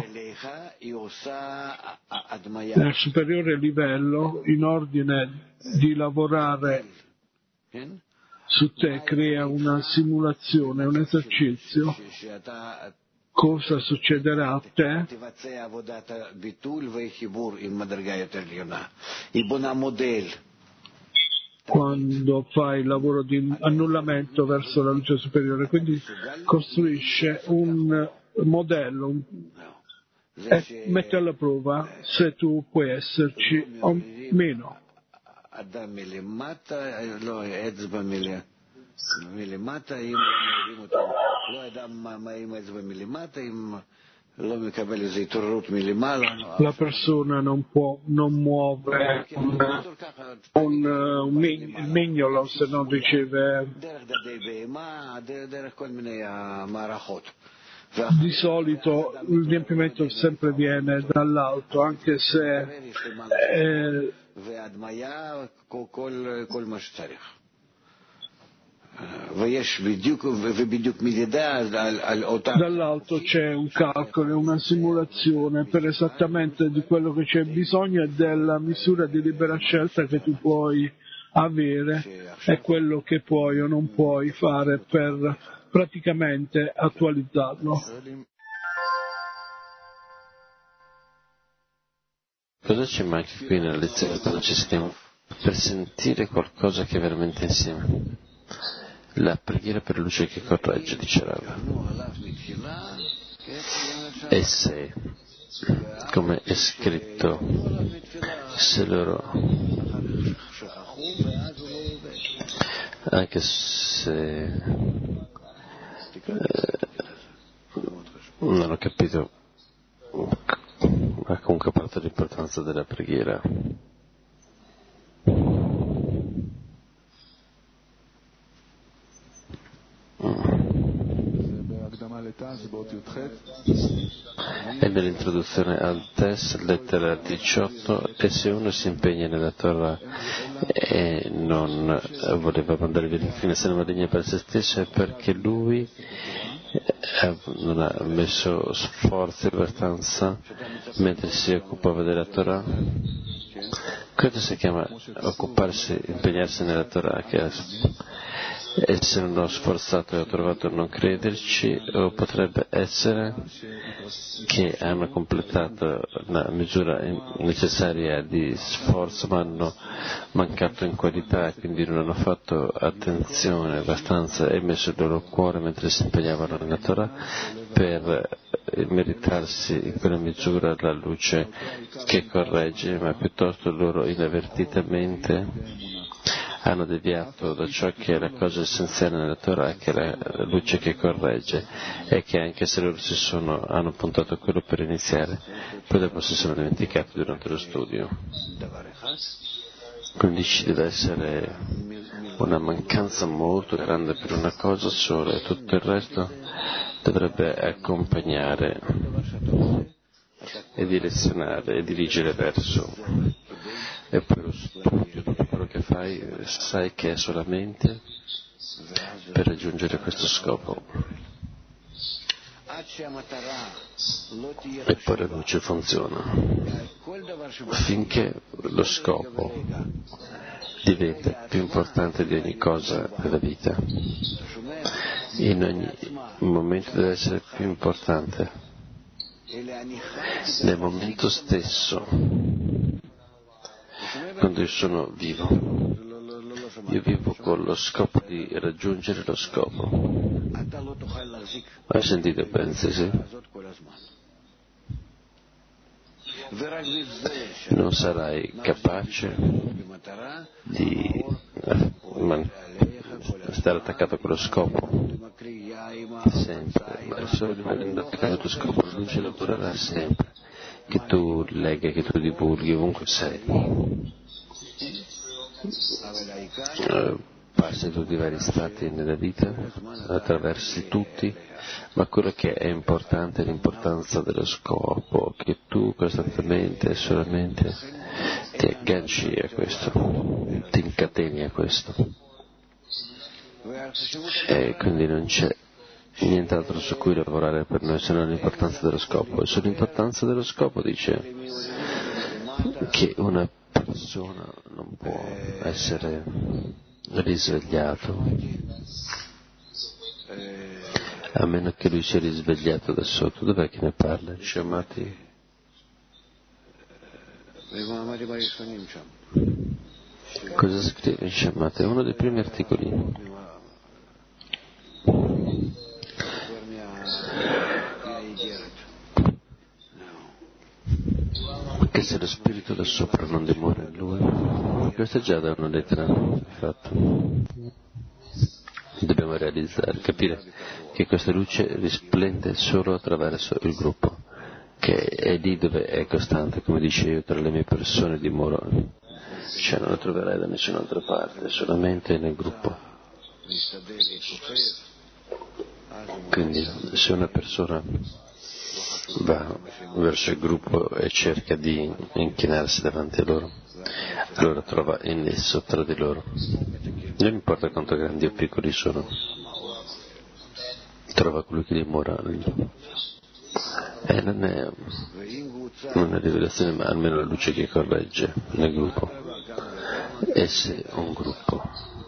Nel superiore livello, in ordine di lavorare su te, crea una simulazione, un esercizio. Cosa succederà a te? Quando fai il lavoro di annullamento verso la luce superiore, quindi costruisce un modello un, e mette alla prova se tu puoi esserci o meno. La persona non può non muove un, un, un mignolo se non riceve. Di solito il riempimento sempre viene dall'alto, anche se eh, dall'alto c'è un calcolo, una simulazione per esattamente di quello che c'è bisogno e della misura di libera scelta che tu puoi avere e quello che puoi o non puoi fare per praticamente attualizzarlo. Cosa ci manca qui nella lezione quando ci sentiamo per sentire qualcosa che è veramente insieme? La preghiera per luce che corregge, dice Rav. E se, come è scritto, se loro, anche se eh, non ho capito, ma comunque a parte l'importanza della preghiera. E nell'introduzione al test, lettera diciotto, e se uno si impegna nella Torah e non voleva mandare via l'inclinazione maligna per se stesso, è perché lui non ha messo sforzi abbastanza mentre si occupava della Torah. Questo si chiama occuparsi, impegnarsi nella Torah, che essere uno sforzato e ho trovato a non crederci, o potrebbe essere che hanno completato la misura necessaria di sforzo ma hanno mancato in qualità e quindi non hanno fatto attenzione abbastanza e messo il loro cuore mentre si impegnavano nella Torah per meritarsi in quella misura la luce che corregge, ma piuttosto loro inavvertitamente hanno deviato da ciò che è la cosa essenziale nella Torah, che è la luce che corregge, e che anche se loro si sono, hanno puntato a quello per iniziare, poi dopo si sono dimenticati durante lo studio. Quindi ci deve essere una mancanza molto grande per una cosa sola e tutto il resto dovrebbe accompagnare e direzionare e dirigere verso. E poi lo studio, tutto quello che fai, sai che è solamente per raggiungere questo scopo. E poi la luce funziona. Finché lo scopo diventa più importante di ogni cosa della vita, in ogni momento deve essere più importante. Nel momento stesso, quando io sono vivo, io vivo con lo scopo di raggiungere lo scopo. Hai sentito, pensi, sì? Non sarai capace di restare attaccato a quello scopo, sempre, ma solo rimanendo attaccato al tuo scopo, la luce lavorerà sempre, che tu leghi, che tu divulghi ovunque sei. Eh, passi in tutti i vari stati nella vita, attraversi tutti, ma quello che è importante è l'importanza dello scopo, che tu costantemente e solamente ti agganci a questo, ti incateni a questo. E quindi non c'è nient'altro su cui lavorare per noi se non l'importanza dello scopo. E sull'importanza dello scopo dice che una persona non può essere risvegliato a meno che lui sia risvegliato da sotto. Dov'è che ne parla? Shamati? Cosa scrive in Shamati? È uno dei primi articoli. Che se lo spirito da sopra non dimora in lui, questa è già da una lettera, infatti. Dobbiamo realizzare, capire che questa luce risplende solo attraverso il gruppo, che è lì dove è costante, come dice io, tra le mie persone dimoro, cioè non lo troverai da nessun'altra parte, solamente nel gruppo. Quindi se una persona va verso il gruppo e cerca di inchinarsi davanti a loro, allora trova in esso tra di loro, non importa quanto grandi o piccoli sono, trova colui che dimora lì. E non è una rivelazione, ma almeno la luce che corregge nel gruppo. E se un gruppo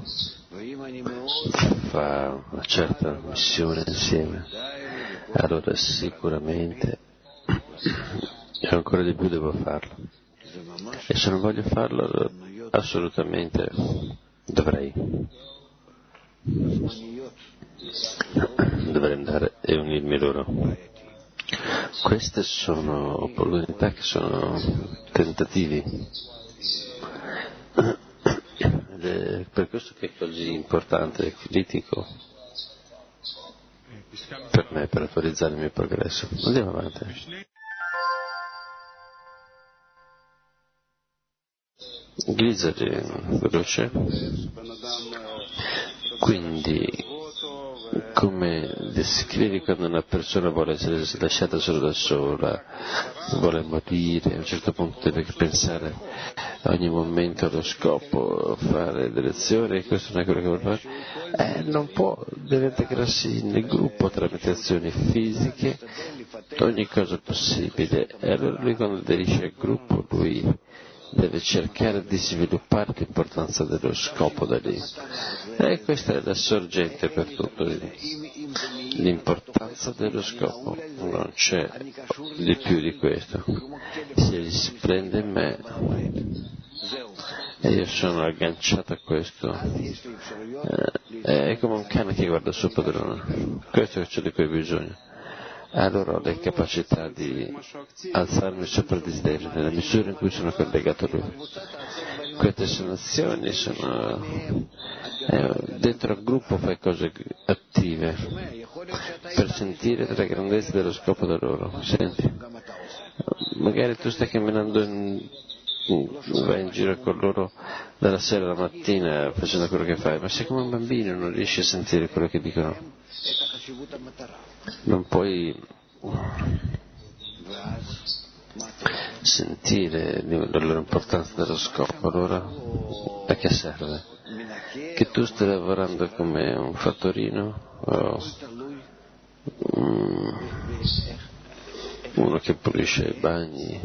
fa una certa missione insieme, allora sicuramente e ancora di più devo farlo, e se non voglio farlo allora assolutamente dovrei dovrei andare e unirmi loro. Queste sono opportunità che sono tentativi, ed è per questo che è così importante e critico per me, per attualizzare il mio progresso. Andiamo avanti. Glizzari, veloce. Quindi, come descrivi quando una persona vuole essere lasciata solo da sola, vuole morire, a un certo punto deve pensare a ogni momento allo scopo, fare delle azioni, e questo non è quello che vuole fare, eh, non può, deve integrarsi nel gruppo tramite azioni fisiche, ogni cosa possibile, e allora lui quando aderisce al gruppo, lui deve cercare di sviluppare l'importanza dello scopo da lì, e questa è la sorgente per tutto, l'importanza dello scopo, non c'è di più di questo. Si risplende in me e io sono agganciato a questo, eh, è come un cane che guarda il suo padrone, questo è ciò di cui ho bisogno. Allora ho le capacità di alzarmi sopra il desiderio nella misura in cui sono collegato a lui. Queste sono azioni, sono eh, dentro al gruppo fai cose attive per sentire la grandezza dello scopo da loro. Senti, magari tu stai camminando in, vai in giro con loro dalla sera alla mattina facendo quello che fai, ma sei come un bambino, non riesci a sentire quello che dicono, non puoi sentire la loro importanza dello scopo. Allora a che serve? Che tu stai lavorando come un fattorino o um, uno che pulisce i bagni?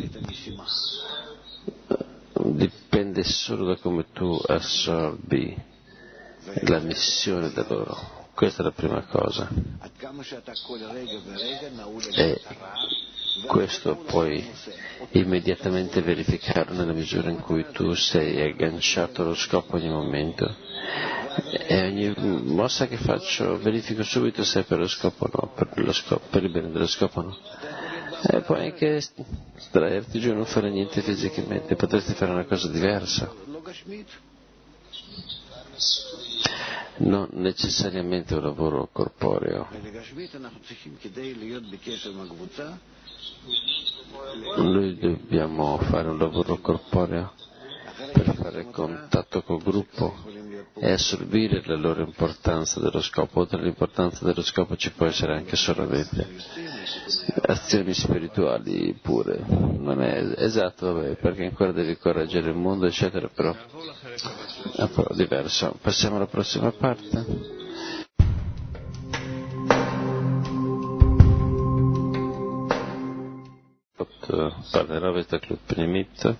Dipende solo da come tu assorbi la missione da loro. Questa è la prima cosa, e questo puoi immediatamente verificarlo nella misura in cui tu sei agganciato allo scopo ogni momento, e ogni mossa che faccio verifico subito se è per lo scopo o no, per, lo scopo, per il bene dello scopo o no. E puoi anche sdraiarti giù e non fare niente fisicamente, potresti fare una cosa diversa. non necessariamente un lavoro corporeo. Noi dobbiamo fare un lavoro corporeo per fare contatto col gruppo e assorbire la loro importanza dello scopo. Oltre all'importanza dello scopo ci può essere anche solamente azioni spirituali pure. Non è esatto, vabbè, perché ancora devi correggere il mondo, eccetera, però è un po' diverso. Passiamo alla prossima parte. parlerà questa Pnimit.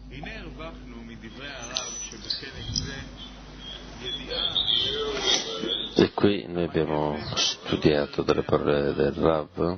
E qui noi abbiamo studiato delle parole del Rav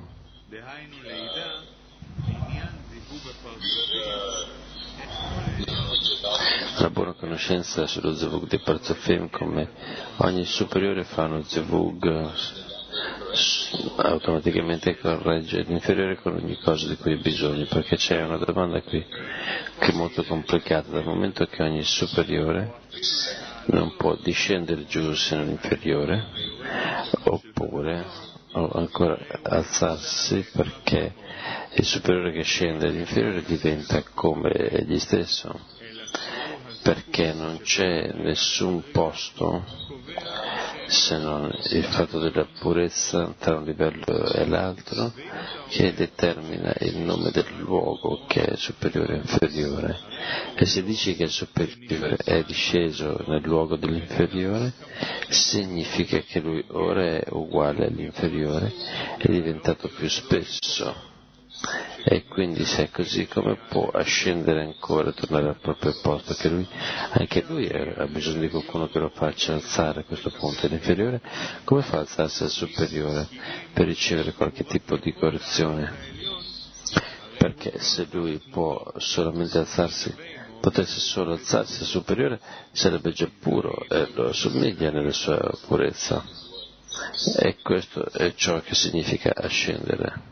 la buona conoscenza sullo zevug dei Parzofim, come ogni superiore fa uno zevug, automaticamente corregge l'inferiore con ogni cosa di cui ha bisogno, perché c'è una domanda qui che è molto complicata, dal momento che ogni superiore non può discendere giù se non inferiore, oppure o ancora alzarsi, perché il superiore che scende l'inferiore diventa come egli stesso, perché non c'è nessun posto se non il fatto della purezza tra un livello e l'altro che determina il nome del luogo che è superiore e inferiore. E se dici che il superiore è disceso nel luogo dell'inferiore, significa che lui ora è uguale all'inferiore, è diventato più spesso. E quindi se è così, come può ascendere ancora e tornare al proprio posto? Che lui, anche lui ha bisogno di qualcuno che lo faccia alzare a questo punto. L'inferiore come fa a alzarsi al superiore per ricevere qualche tipo di correzione? Perché se lui può solamente alzarsi, potesse solo alzarsi al superiore, sarebbe già puro e lo assomiglia nella sua purezza. E questo è ciò che significa ascendere.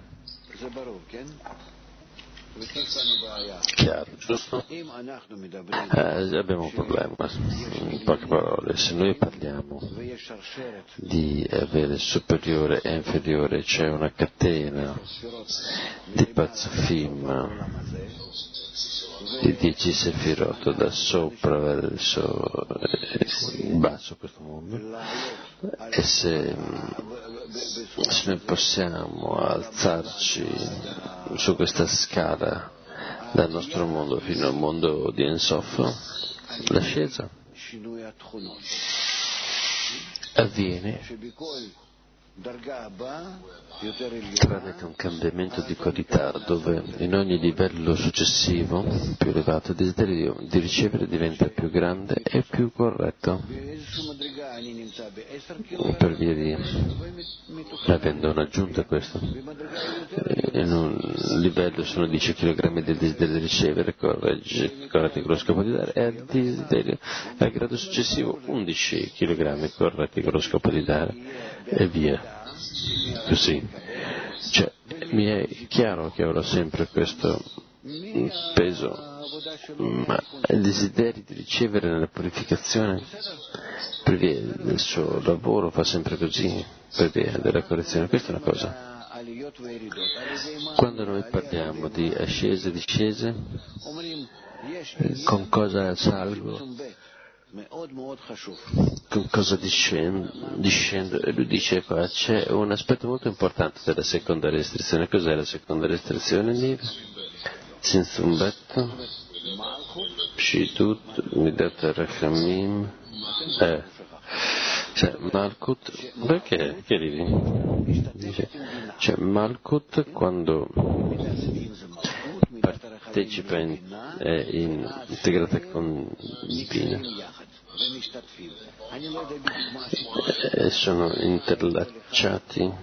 Chiaro, giusto? Eh, abbiamo un problema, in poche parole. Se noi parliamo di avere superiore e inferiore, c'è una catena di Parzofim, di dieci sefirot da sopra verso il basso questo mondo, e se, se noi possiamo alzarci su questa scala dal nostro mondo fino al mondo di Ensof, l'ascesa avviene tramite un cambiamento di qualità, dove in ogni livello successivo più elevato il desiderio di ricevere diventa più grande e più corretto, per via di avendo un'aggiunta a questo. In un livello sono dieci chilogrammi del desiderio di ricevere, corregge, corretti con lo scopo di dare, e al desiderio al grado successivo undici chilogrammi corretti con lo scopo di dare, e via così. Cioè, mi è chiaro che avrò sempre questo peso, ma il desiderio di ricevere nella purificazione per via del suo lavoro fa sempre così, per via della correzione. Questa è una cosa. Quando noi parliamo di ascese e discese, con cosa salgo? Con cosa discendo? discendo? E lui dice qua c'è un aspetto molto importante della seconda restrizione. Cos'è la seconda restrizione, Niv? Senza un betto, Pshitut, Midat Rachamim, eh, cioè Malkut, perché? Che arrivi? Dice, cioè Malkut quando partecipa in, è in, integrata con Divina e sono interlacciati,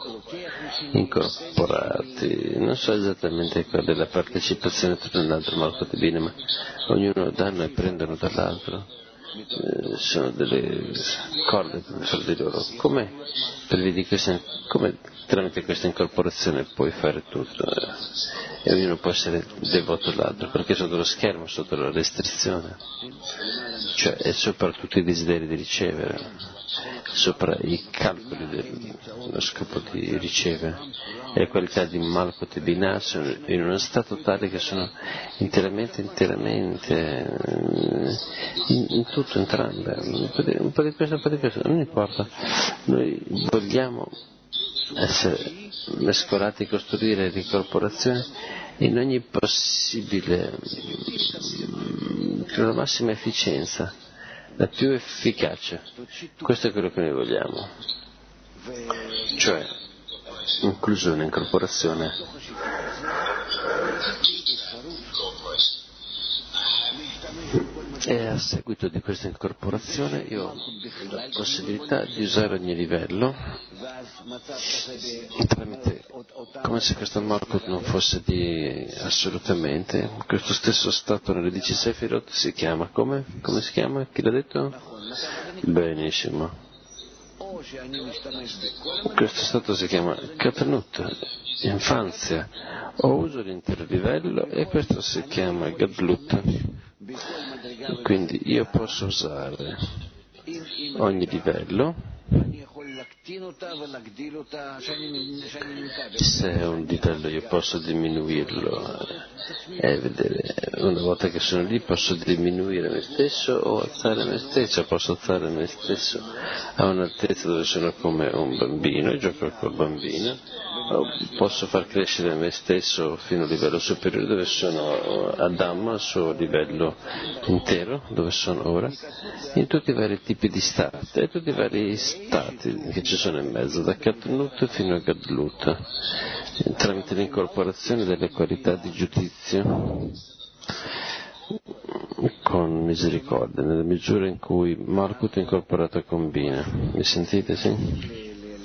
incorporati, non so esattamente qual è la partecipazione tra un altro Malkut Divina, ma ognuno danno e prendono dall'altro, eh, sono delle corde fra di loro. Come, per via di questa, come tramite questa incorporazione puoi fare tutto eh, e ognuno può essere devoto all'altro, perché sotto lo schermo, sotto la restrizione, cioè è sopra tutti i desideri di ricevere, sopra i calcoli dello scopo di ricevere, e le qualità di Malkut e Binah sono in uno stato tale che sono interamente, interamente in, in tutto, entrambe, un po' di, un po' di questo, un po' di questo, non importa, noi vogliamo essere mescolati, costruire l'incorporazione in ogni possibile, con la massima efficienza, la più efficace. Questo è quello che noi vogliamo, cioè inclusione, incorporazione. E a seguito di questa incorporazione io ho la possibilità di usare ogni livello tramite, come se questo Malkut non fosse di assolutamente, questo stesso stato nelle dieci Sefirot si chiama, come? Come si chiama? Chi l'ha detto? Benissimo. Questo stato si chiama Katnut, infanzia, o uso l'intero livello e questo si chiama Gadlut. Quindi io posso usare ogni livello, se è un livello io posso diminuirlo e vedere, una volta che sono lì posso diminuire me stesso o alzare me stesso, posso alzare me stesso a un'altezza dove sono come un bambino e gioco col bambino, o posso far crescere me stesso fino a un livello superiore dove sono Adam al suo livello intero, dove sono ora, in tutti i vari tipi di stati e tutti i vari stati che ci sono in mezzo, da Katnut fino a Gadlut, tramite l'incorporazione delle qualità di giudizio con misericordia, nella misura in cui Malkut è incorporato con Bina. Mi sentite, sì?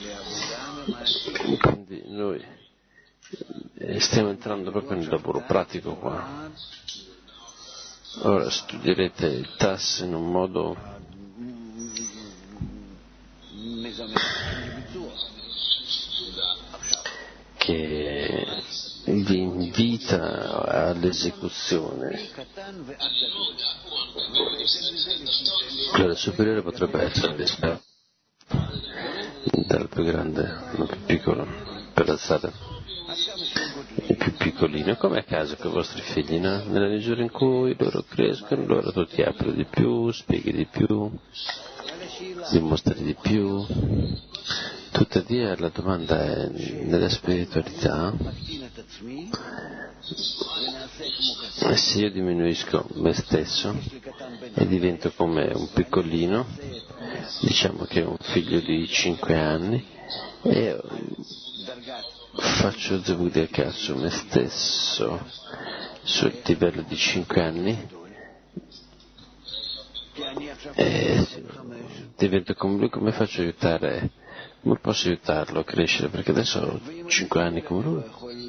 Quindi noi stiamo entrando proprio nel lavoro pratico qua. Ora studierete il T A S in un modo che vi invita all'esecuzione. Quella superiore potrebbe essere dal più grande al più piccolo, per alzare il più piccolino, come a caso con i vostri figli, no? Nella misura in cui loro crescono, loro tu ti apri di più, spieghi di più, dimostri di più. Tuttavia la domanda è, nella spiritualità, se io diminuisco me stesso e divento come un piccolino, diciamo che è un figlio di cinque anni, e faccio Zebudeka su me stesso sul livello di cinque anni e divento come lui, come faccio a aiutare, come posso aiutarlo a crescere, perché adesso ho cinque anni come lui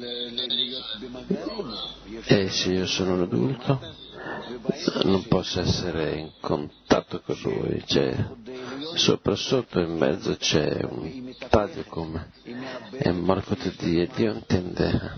e se io sono un adulto non posso essere in contatto con lui, cioè sopra sotto in mezzo c'è un taglio come è un Malkut di Dio intende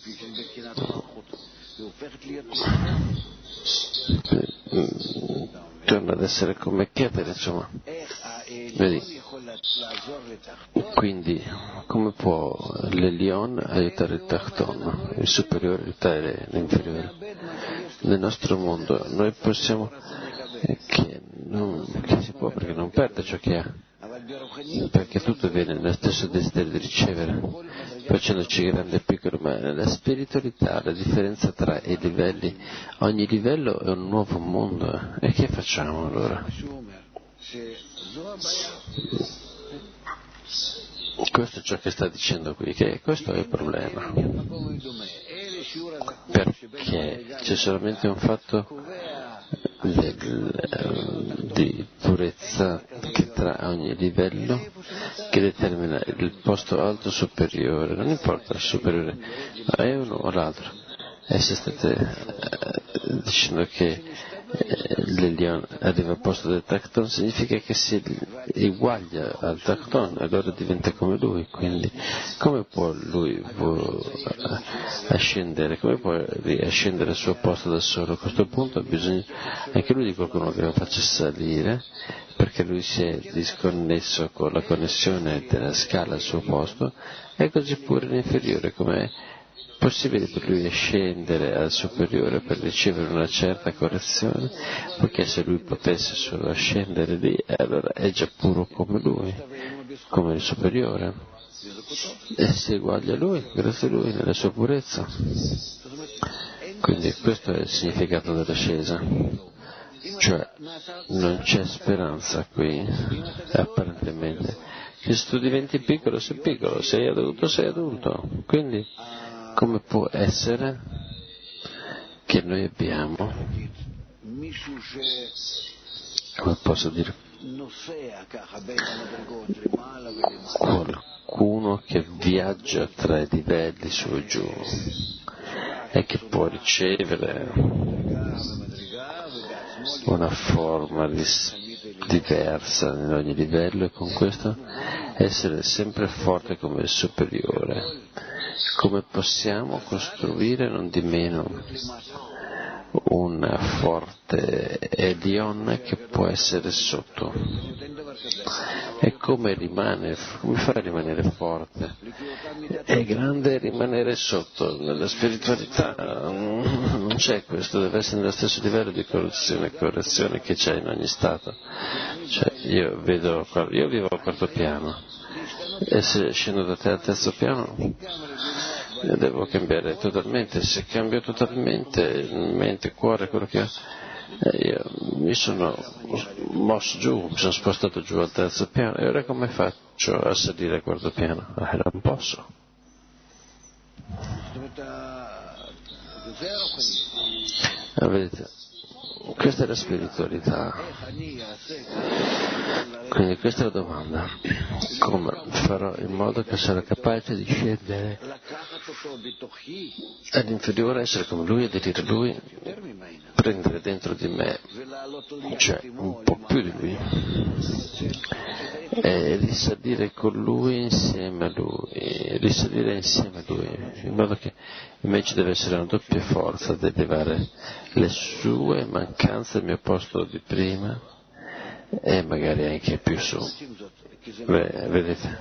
torna ad essere come Keter, insomma, vedi? Quindi come può l'Elion aiutare il Tachton, il superiore aiutare l'inferiore? Nel nostro mondo noi possiamo eh, che, non, che si può, perché non perde ciò che ha, perché tutto viene nello stesso desiderio di ricevere, facendoci grande e piccolo, ma nella spiritualità la differenza tra i livelli, ogni livello è un nuovo mondo, e che facciamo allora? Questo è ciò che sta dicendo qui, che questo è il problema, perché c'è solamente un fatto del, di purezza che tra ogni livello che determina il posto alto superiore, non importa il superiore, ma è uno o l'altro. E se state eh, dicendo che l'Elion arriva al posto del Tachton, significa che si eguaglia al Tachton e allora diventa come lui. Quindi come può lui può ascendere, come può ascendere al suo posto da solo? A questo punto ha bisogno anche lui di qualcuno che lo faccia salire, perché lui si è disconnesso con la connessione della scala al suo posto, e così pure l'inferiore, com'è possibile per lui scendere al superiore per ricevere una certa correzione, perché se lui potesse solo scendere lì, allora è già puro come lui, come il superiore, e si eguaglia a lui, grazie a lui, nella sua purezza. Quindi questo è il significato dell'ascesa, cioè non c'è speranza qui, apparentemente, che se tu diventi piccolo sei piccolo, sei adulto sei adulto, quindi come può essere che noi abbiamo, come posso dire, qualcuno che viaggia tra i livelli su e giù e che può ricevere una forma diversa in ogni livello, e con questo essere sempre forte come il superiore. Come possiamo costruire non di meno un forte Elion che può essere sotto? E come rimane, come fa a rimanere forte? È grande rimanere sotto. Nella spiritualità non c'è questo, deve essere nello stesso livello di correzione e correzione che c'è in ogni stato. Cioè, io vedo, io vivo al quarto piano, e se scendo da te al terzo piano io devo cambiare totalmente. Se cambio totalmente mente, cuore, quello che ho, eh, io mi sono mosso giù, mi sono spostato giù al terzo piano, e ora come faccio a salire al quarto piano? Eh, non posso. Ah, vedete, questa è la spiritualità. Quindi questa è la domanda: come farò in modo che sarò capace di scendere all'inferiore, essere come lui, aderire a lui, prendere dentro di me, cioè un po' più di lui, e risalire con lui, insieme a lui, risalire insieme a lui, in modo che invece deve essere una doppia forza di elevare le sue mancanze al mio posto di prima, e magari anche più su. Beh, vedete,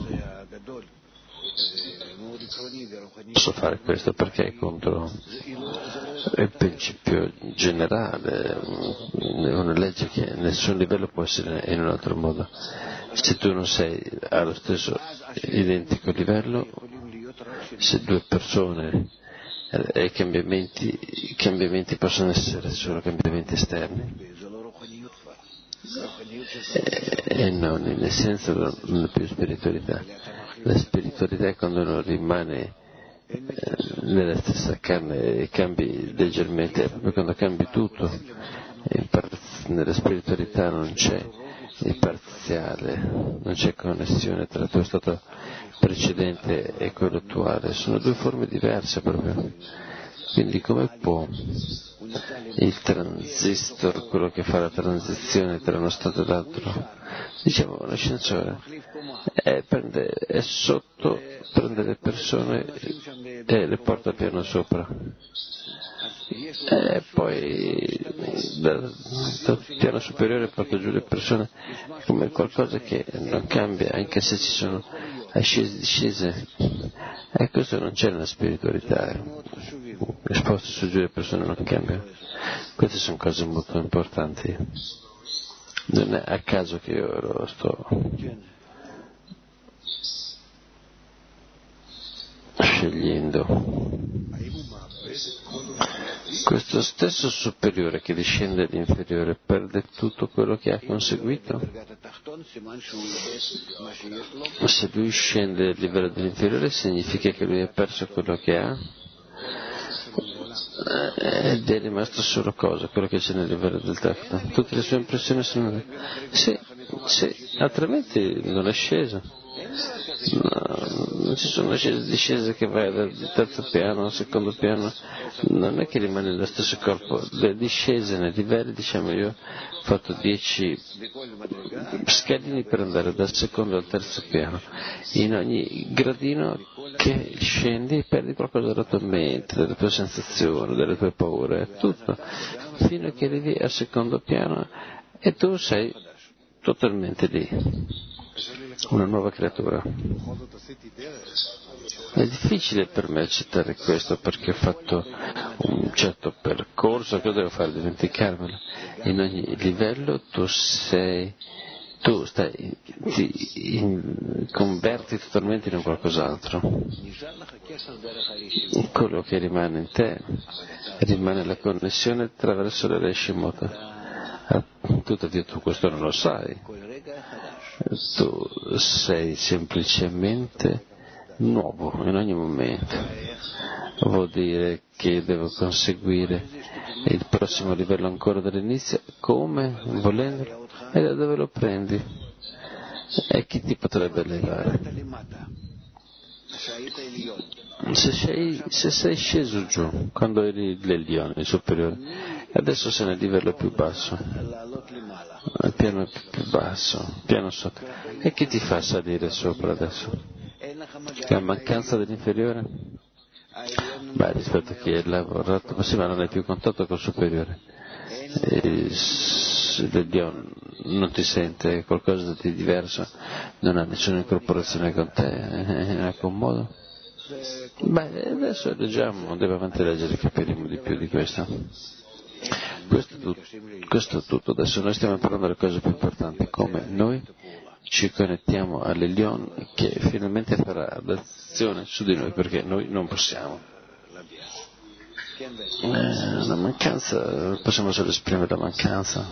posso fare questo perché è contro il principio generale, è una legge che nessun livello può essere in un altro modo. Se tu non sei allo stesso identico livello, se due persone e i cambiamenti, i cambiamenti possono essere solo cambiamenti esterni e non in essenza non è più spiritualità. La spiritualità è quando non rimane eh, nella stessa carne e cambi leggermente, proprio quando cambi tutto. Nella spiritualità non c'è il parziale, non c'è connessione tra il tuo stato precedente e quello attuale, sono due forme diverse proprio. Quindi come può il transistor, quello che fa la transizione tra uno stato e l'altro, diciamo un ascensore, è, prende, è sotto, prende le persone e le porta al piano sopra, e poi dal, dal piano superiore porta giù le persone, come qualcosa che non cambia anche se ci sono ascese e discese, e questo non c'è nella spiritualità. Risposte su giù le persone non cambiano. Queste sono cose molto importanti. Non è a caso che io lo sto scegliendo. Questo stesso superiore che discende all'inferiore perde tutto quello che ha conseguito. Se lui scende al livello dell'inferiore significa che lui ha perso quello che ha, ed è rimasto solo cosa? Quello che c'è nel livello del Tachton. Tutte le sue impressioni sono... Sì, sì, altrimenti non è sceso. No, non ci sono discese che vai dal terzo piano al secondo piano, non è che rimane nello stesso corpo, le discese nei livelli, diciamo io ho fatto dieci scalini per andare dal secondo al terzo piano, in ogni gradino che scendi perdi qualcosa della tua mente, delle tue sensazioni, delle tue paure, tutto, fino a che arrivi al secondo piano e tu sei totalmente lì, una nuova creatura. È difficile per me accettare questo perché ho fatto un certo percorso, cosa devo fare? Dimenticarmelo. In ogni livello tu sei, tu stai, ti in, converti totalmente in un qualcos'altro. Quello che rimane in te rimane la connessione attraverso le Reshimot. Tuttavia tu questo non lo sai, tu sei semplicemente nuovo in ogni momento. Vuol dire che devo conseguire il prossimo livello ancora dall'inizio, come? Volendolo? E da dove lo prendi? E chi ti potrebbe elevare? Se sei, se sei sceso giù quando eri l'Elione, il superiore, adesso sei nel livello più basso, il piano più basso, il piano sotto, e chi ti fa salire sopra adesso? La mancanza dell'inferiore? Beh, rispetto a chi è lavorato, ma sì, ma non hai più contatto col superiore. L'Elione non ti sente qualcosa di diverso, non ha nessuna incorporazione con te, in alcun modo? Beh, adesso leggiamo, andiamo avanti a leggere e capiremo di più di questo. Questo è, tutto, questo è tutto, adesso noi stiamo parlando delle cose più importanti, come noi ci connettiamo all'Elion che finalmente farà l'azione su di noi, perché noi non possiamo. Eh, la mancanza, possiamo solo esprimere la mancanza?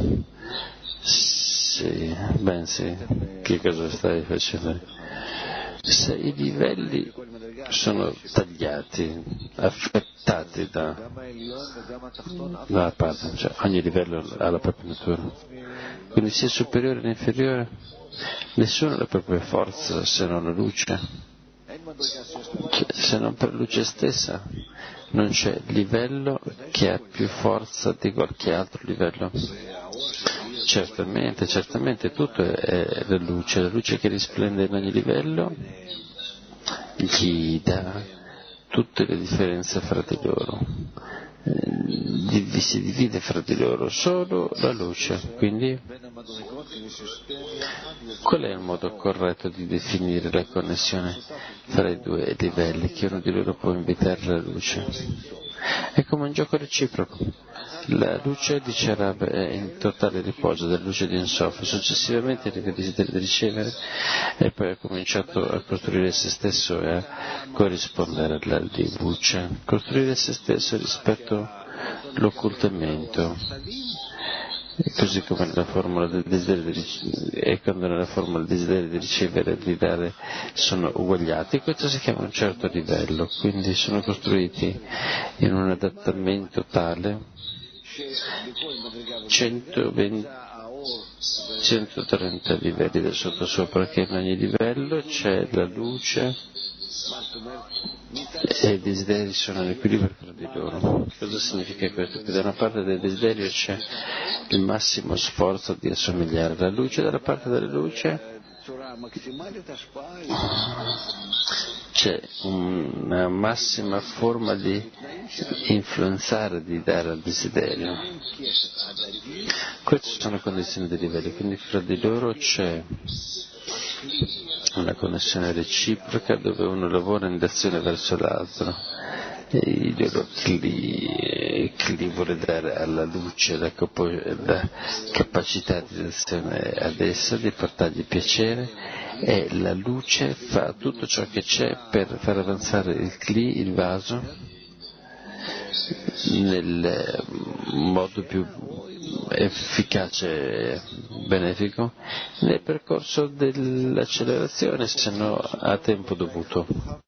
Sì, ben sì, che cosa stai facendo? Se i livelli sono tagliati, affettati da, dalla parte, cioè ogni livello ha la propria natura, quindi sia superiore che inferiore, nessuno ha la propria forza se non la luce, cioè, se non per luce stessa non c'è livello che ha più forza di qualche altro livello. Certamente, certamente tutto è, è la luce, la luce che risplende in ogni livello gli dà tutte le differenze fra di loro, eh, si divide fra di loro solo la luce, quindi qual è il modo corretto di definire la connessione fra i due livelli, che uno di loro può invitare la luce? È come un gioco reciproco. La luce di Cerab è in totale riposo della luce di Ensof, successivamente aveva il desiderio di ricevere e poi ha cominciato a costruire se stesso e a corrispondere alla luce, costruire se stesso rispetto all'occultamento, così come nella formula del desiderio di ricevere, e quando nella formula del desiderio di ricevere e di dare sono uguagliati, questo si chiama un certo livello, quindi sono costruiti in un adattamento tale centoventi, centotrenta livelli da sotto sopra, che in ogni livello c'è la luce e i desideri sono in equilibrio tra di loro. Cosa significa questo? Che da una parte del desiderio c'è il massimo sforzo di assomigliare alla luce, dalla parte della luce c'è una massima forma di influenzare, di dare al desiderio. Queste sono condizioni dei livelli, quindi fra di loro c'è una connessione reciproca dove uno lavora in direzione verso l'altro. Il loro cli, cli vuole dare alla luce la, capo, la capacità di azione ad essa, di portargli piacere, e la luce fa tutto ciò che c'è per far avanzare il cli, il vaso, nel modo più efficace e benefico nel percorso dell'accelerazione, se no a tempo dovuto.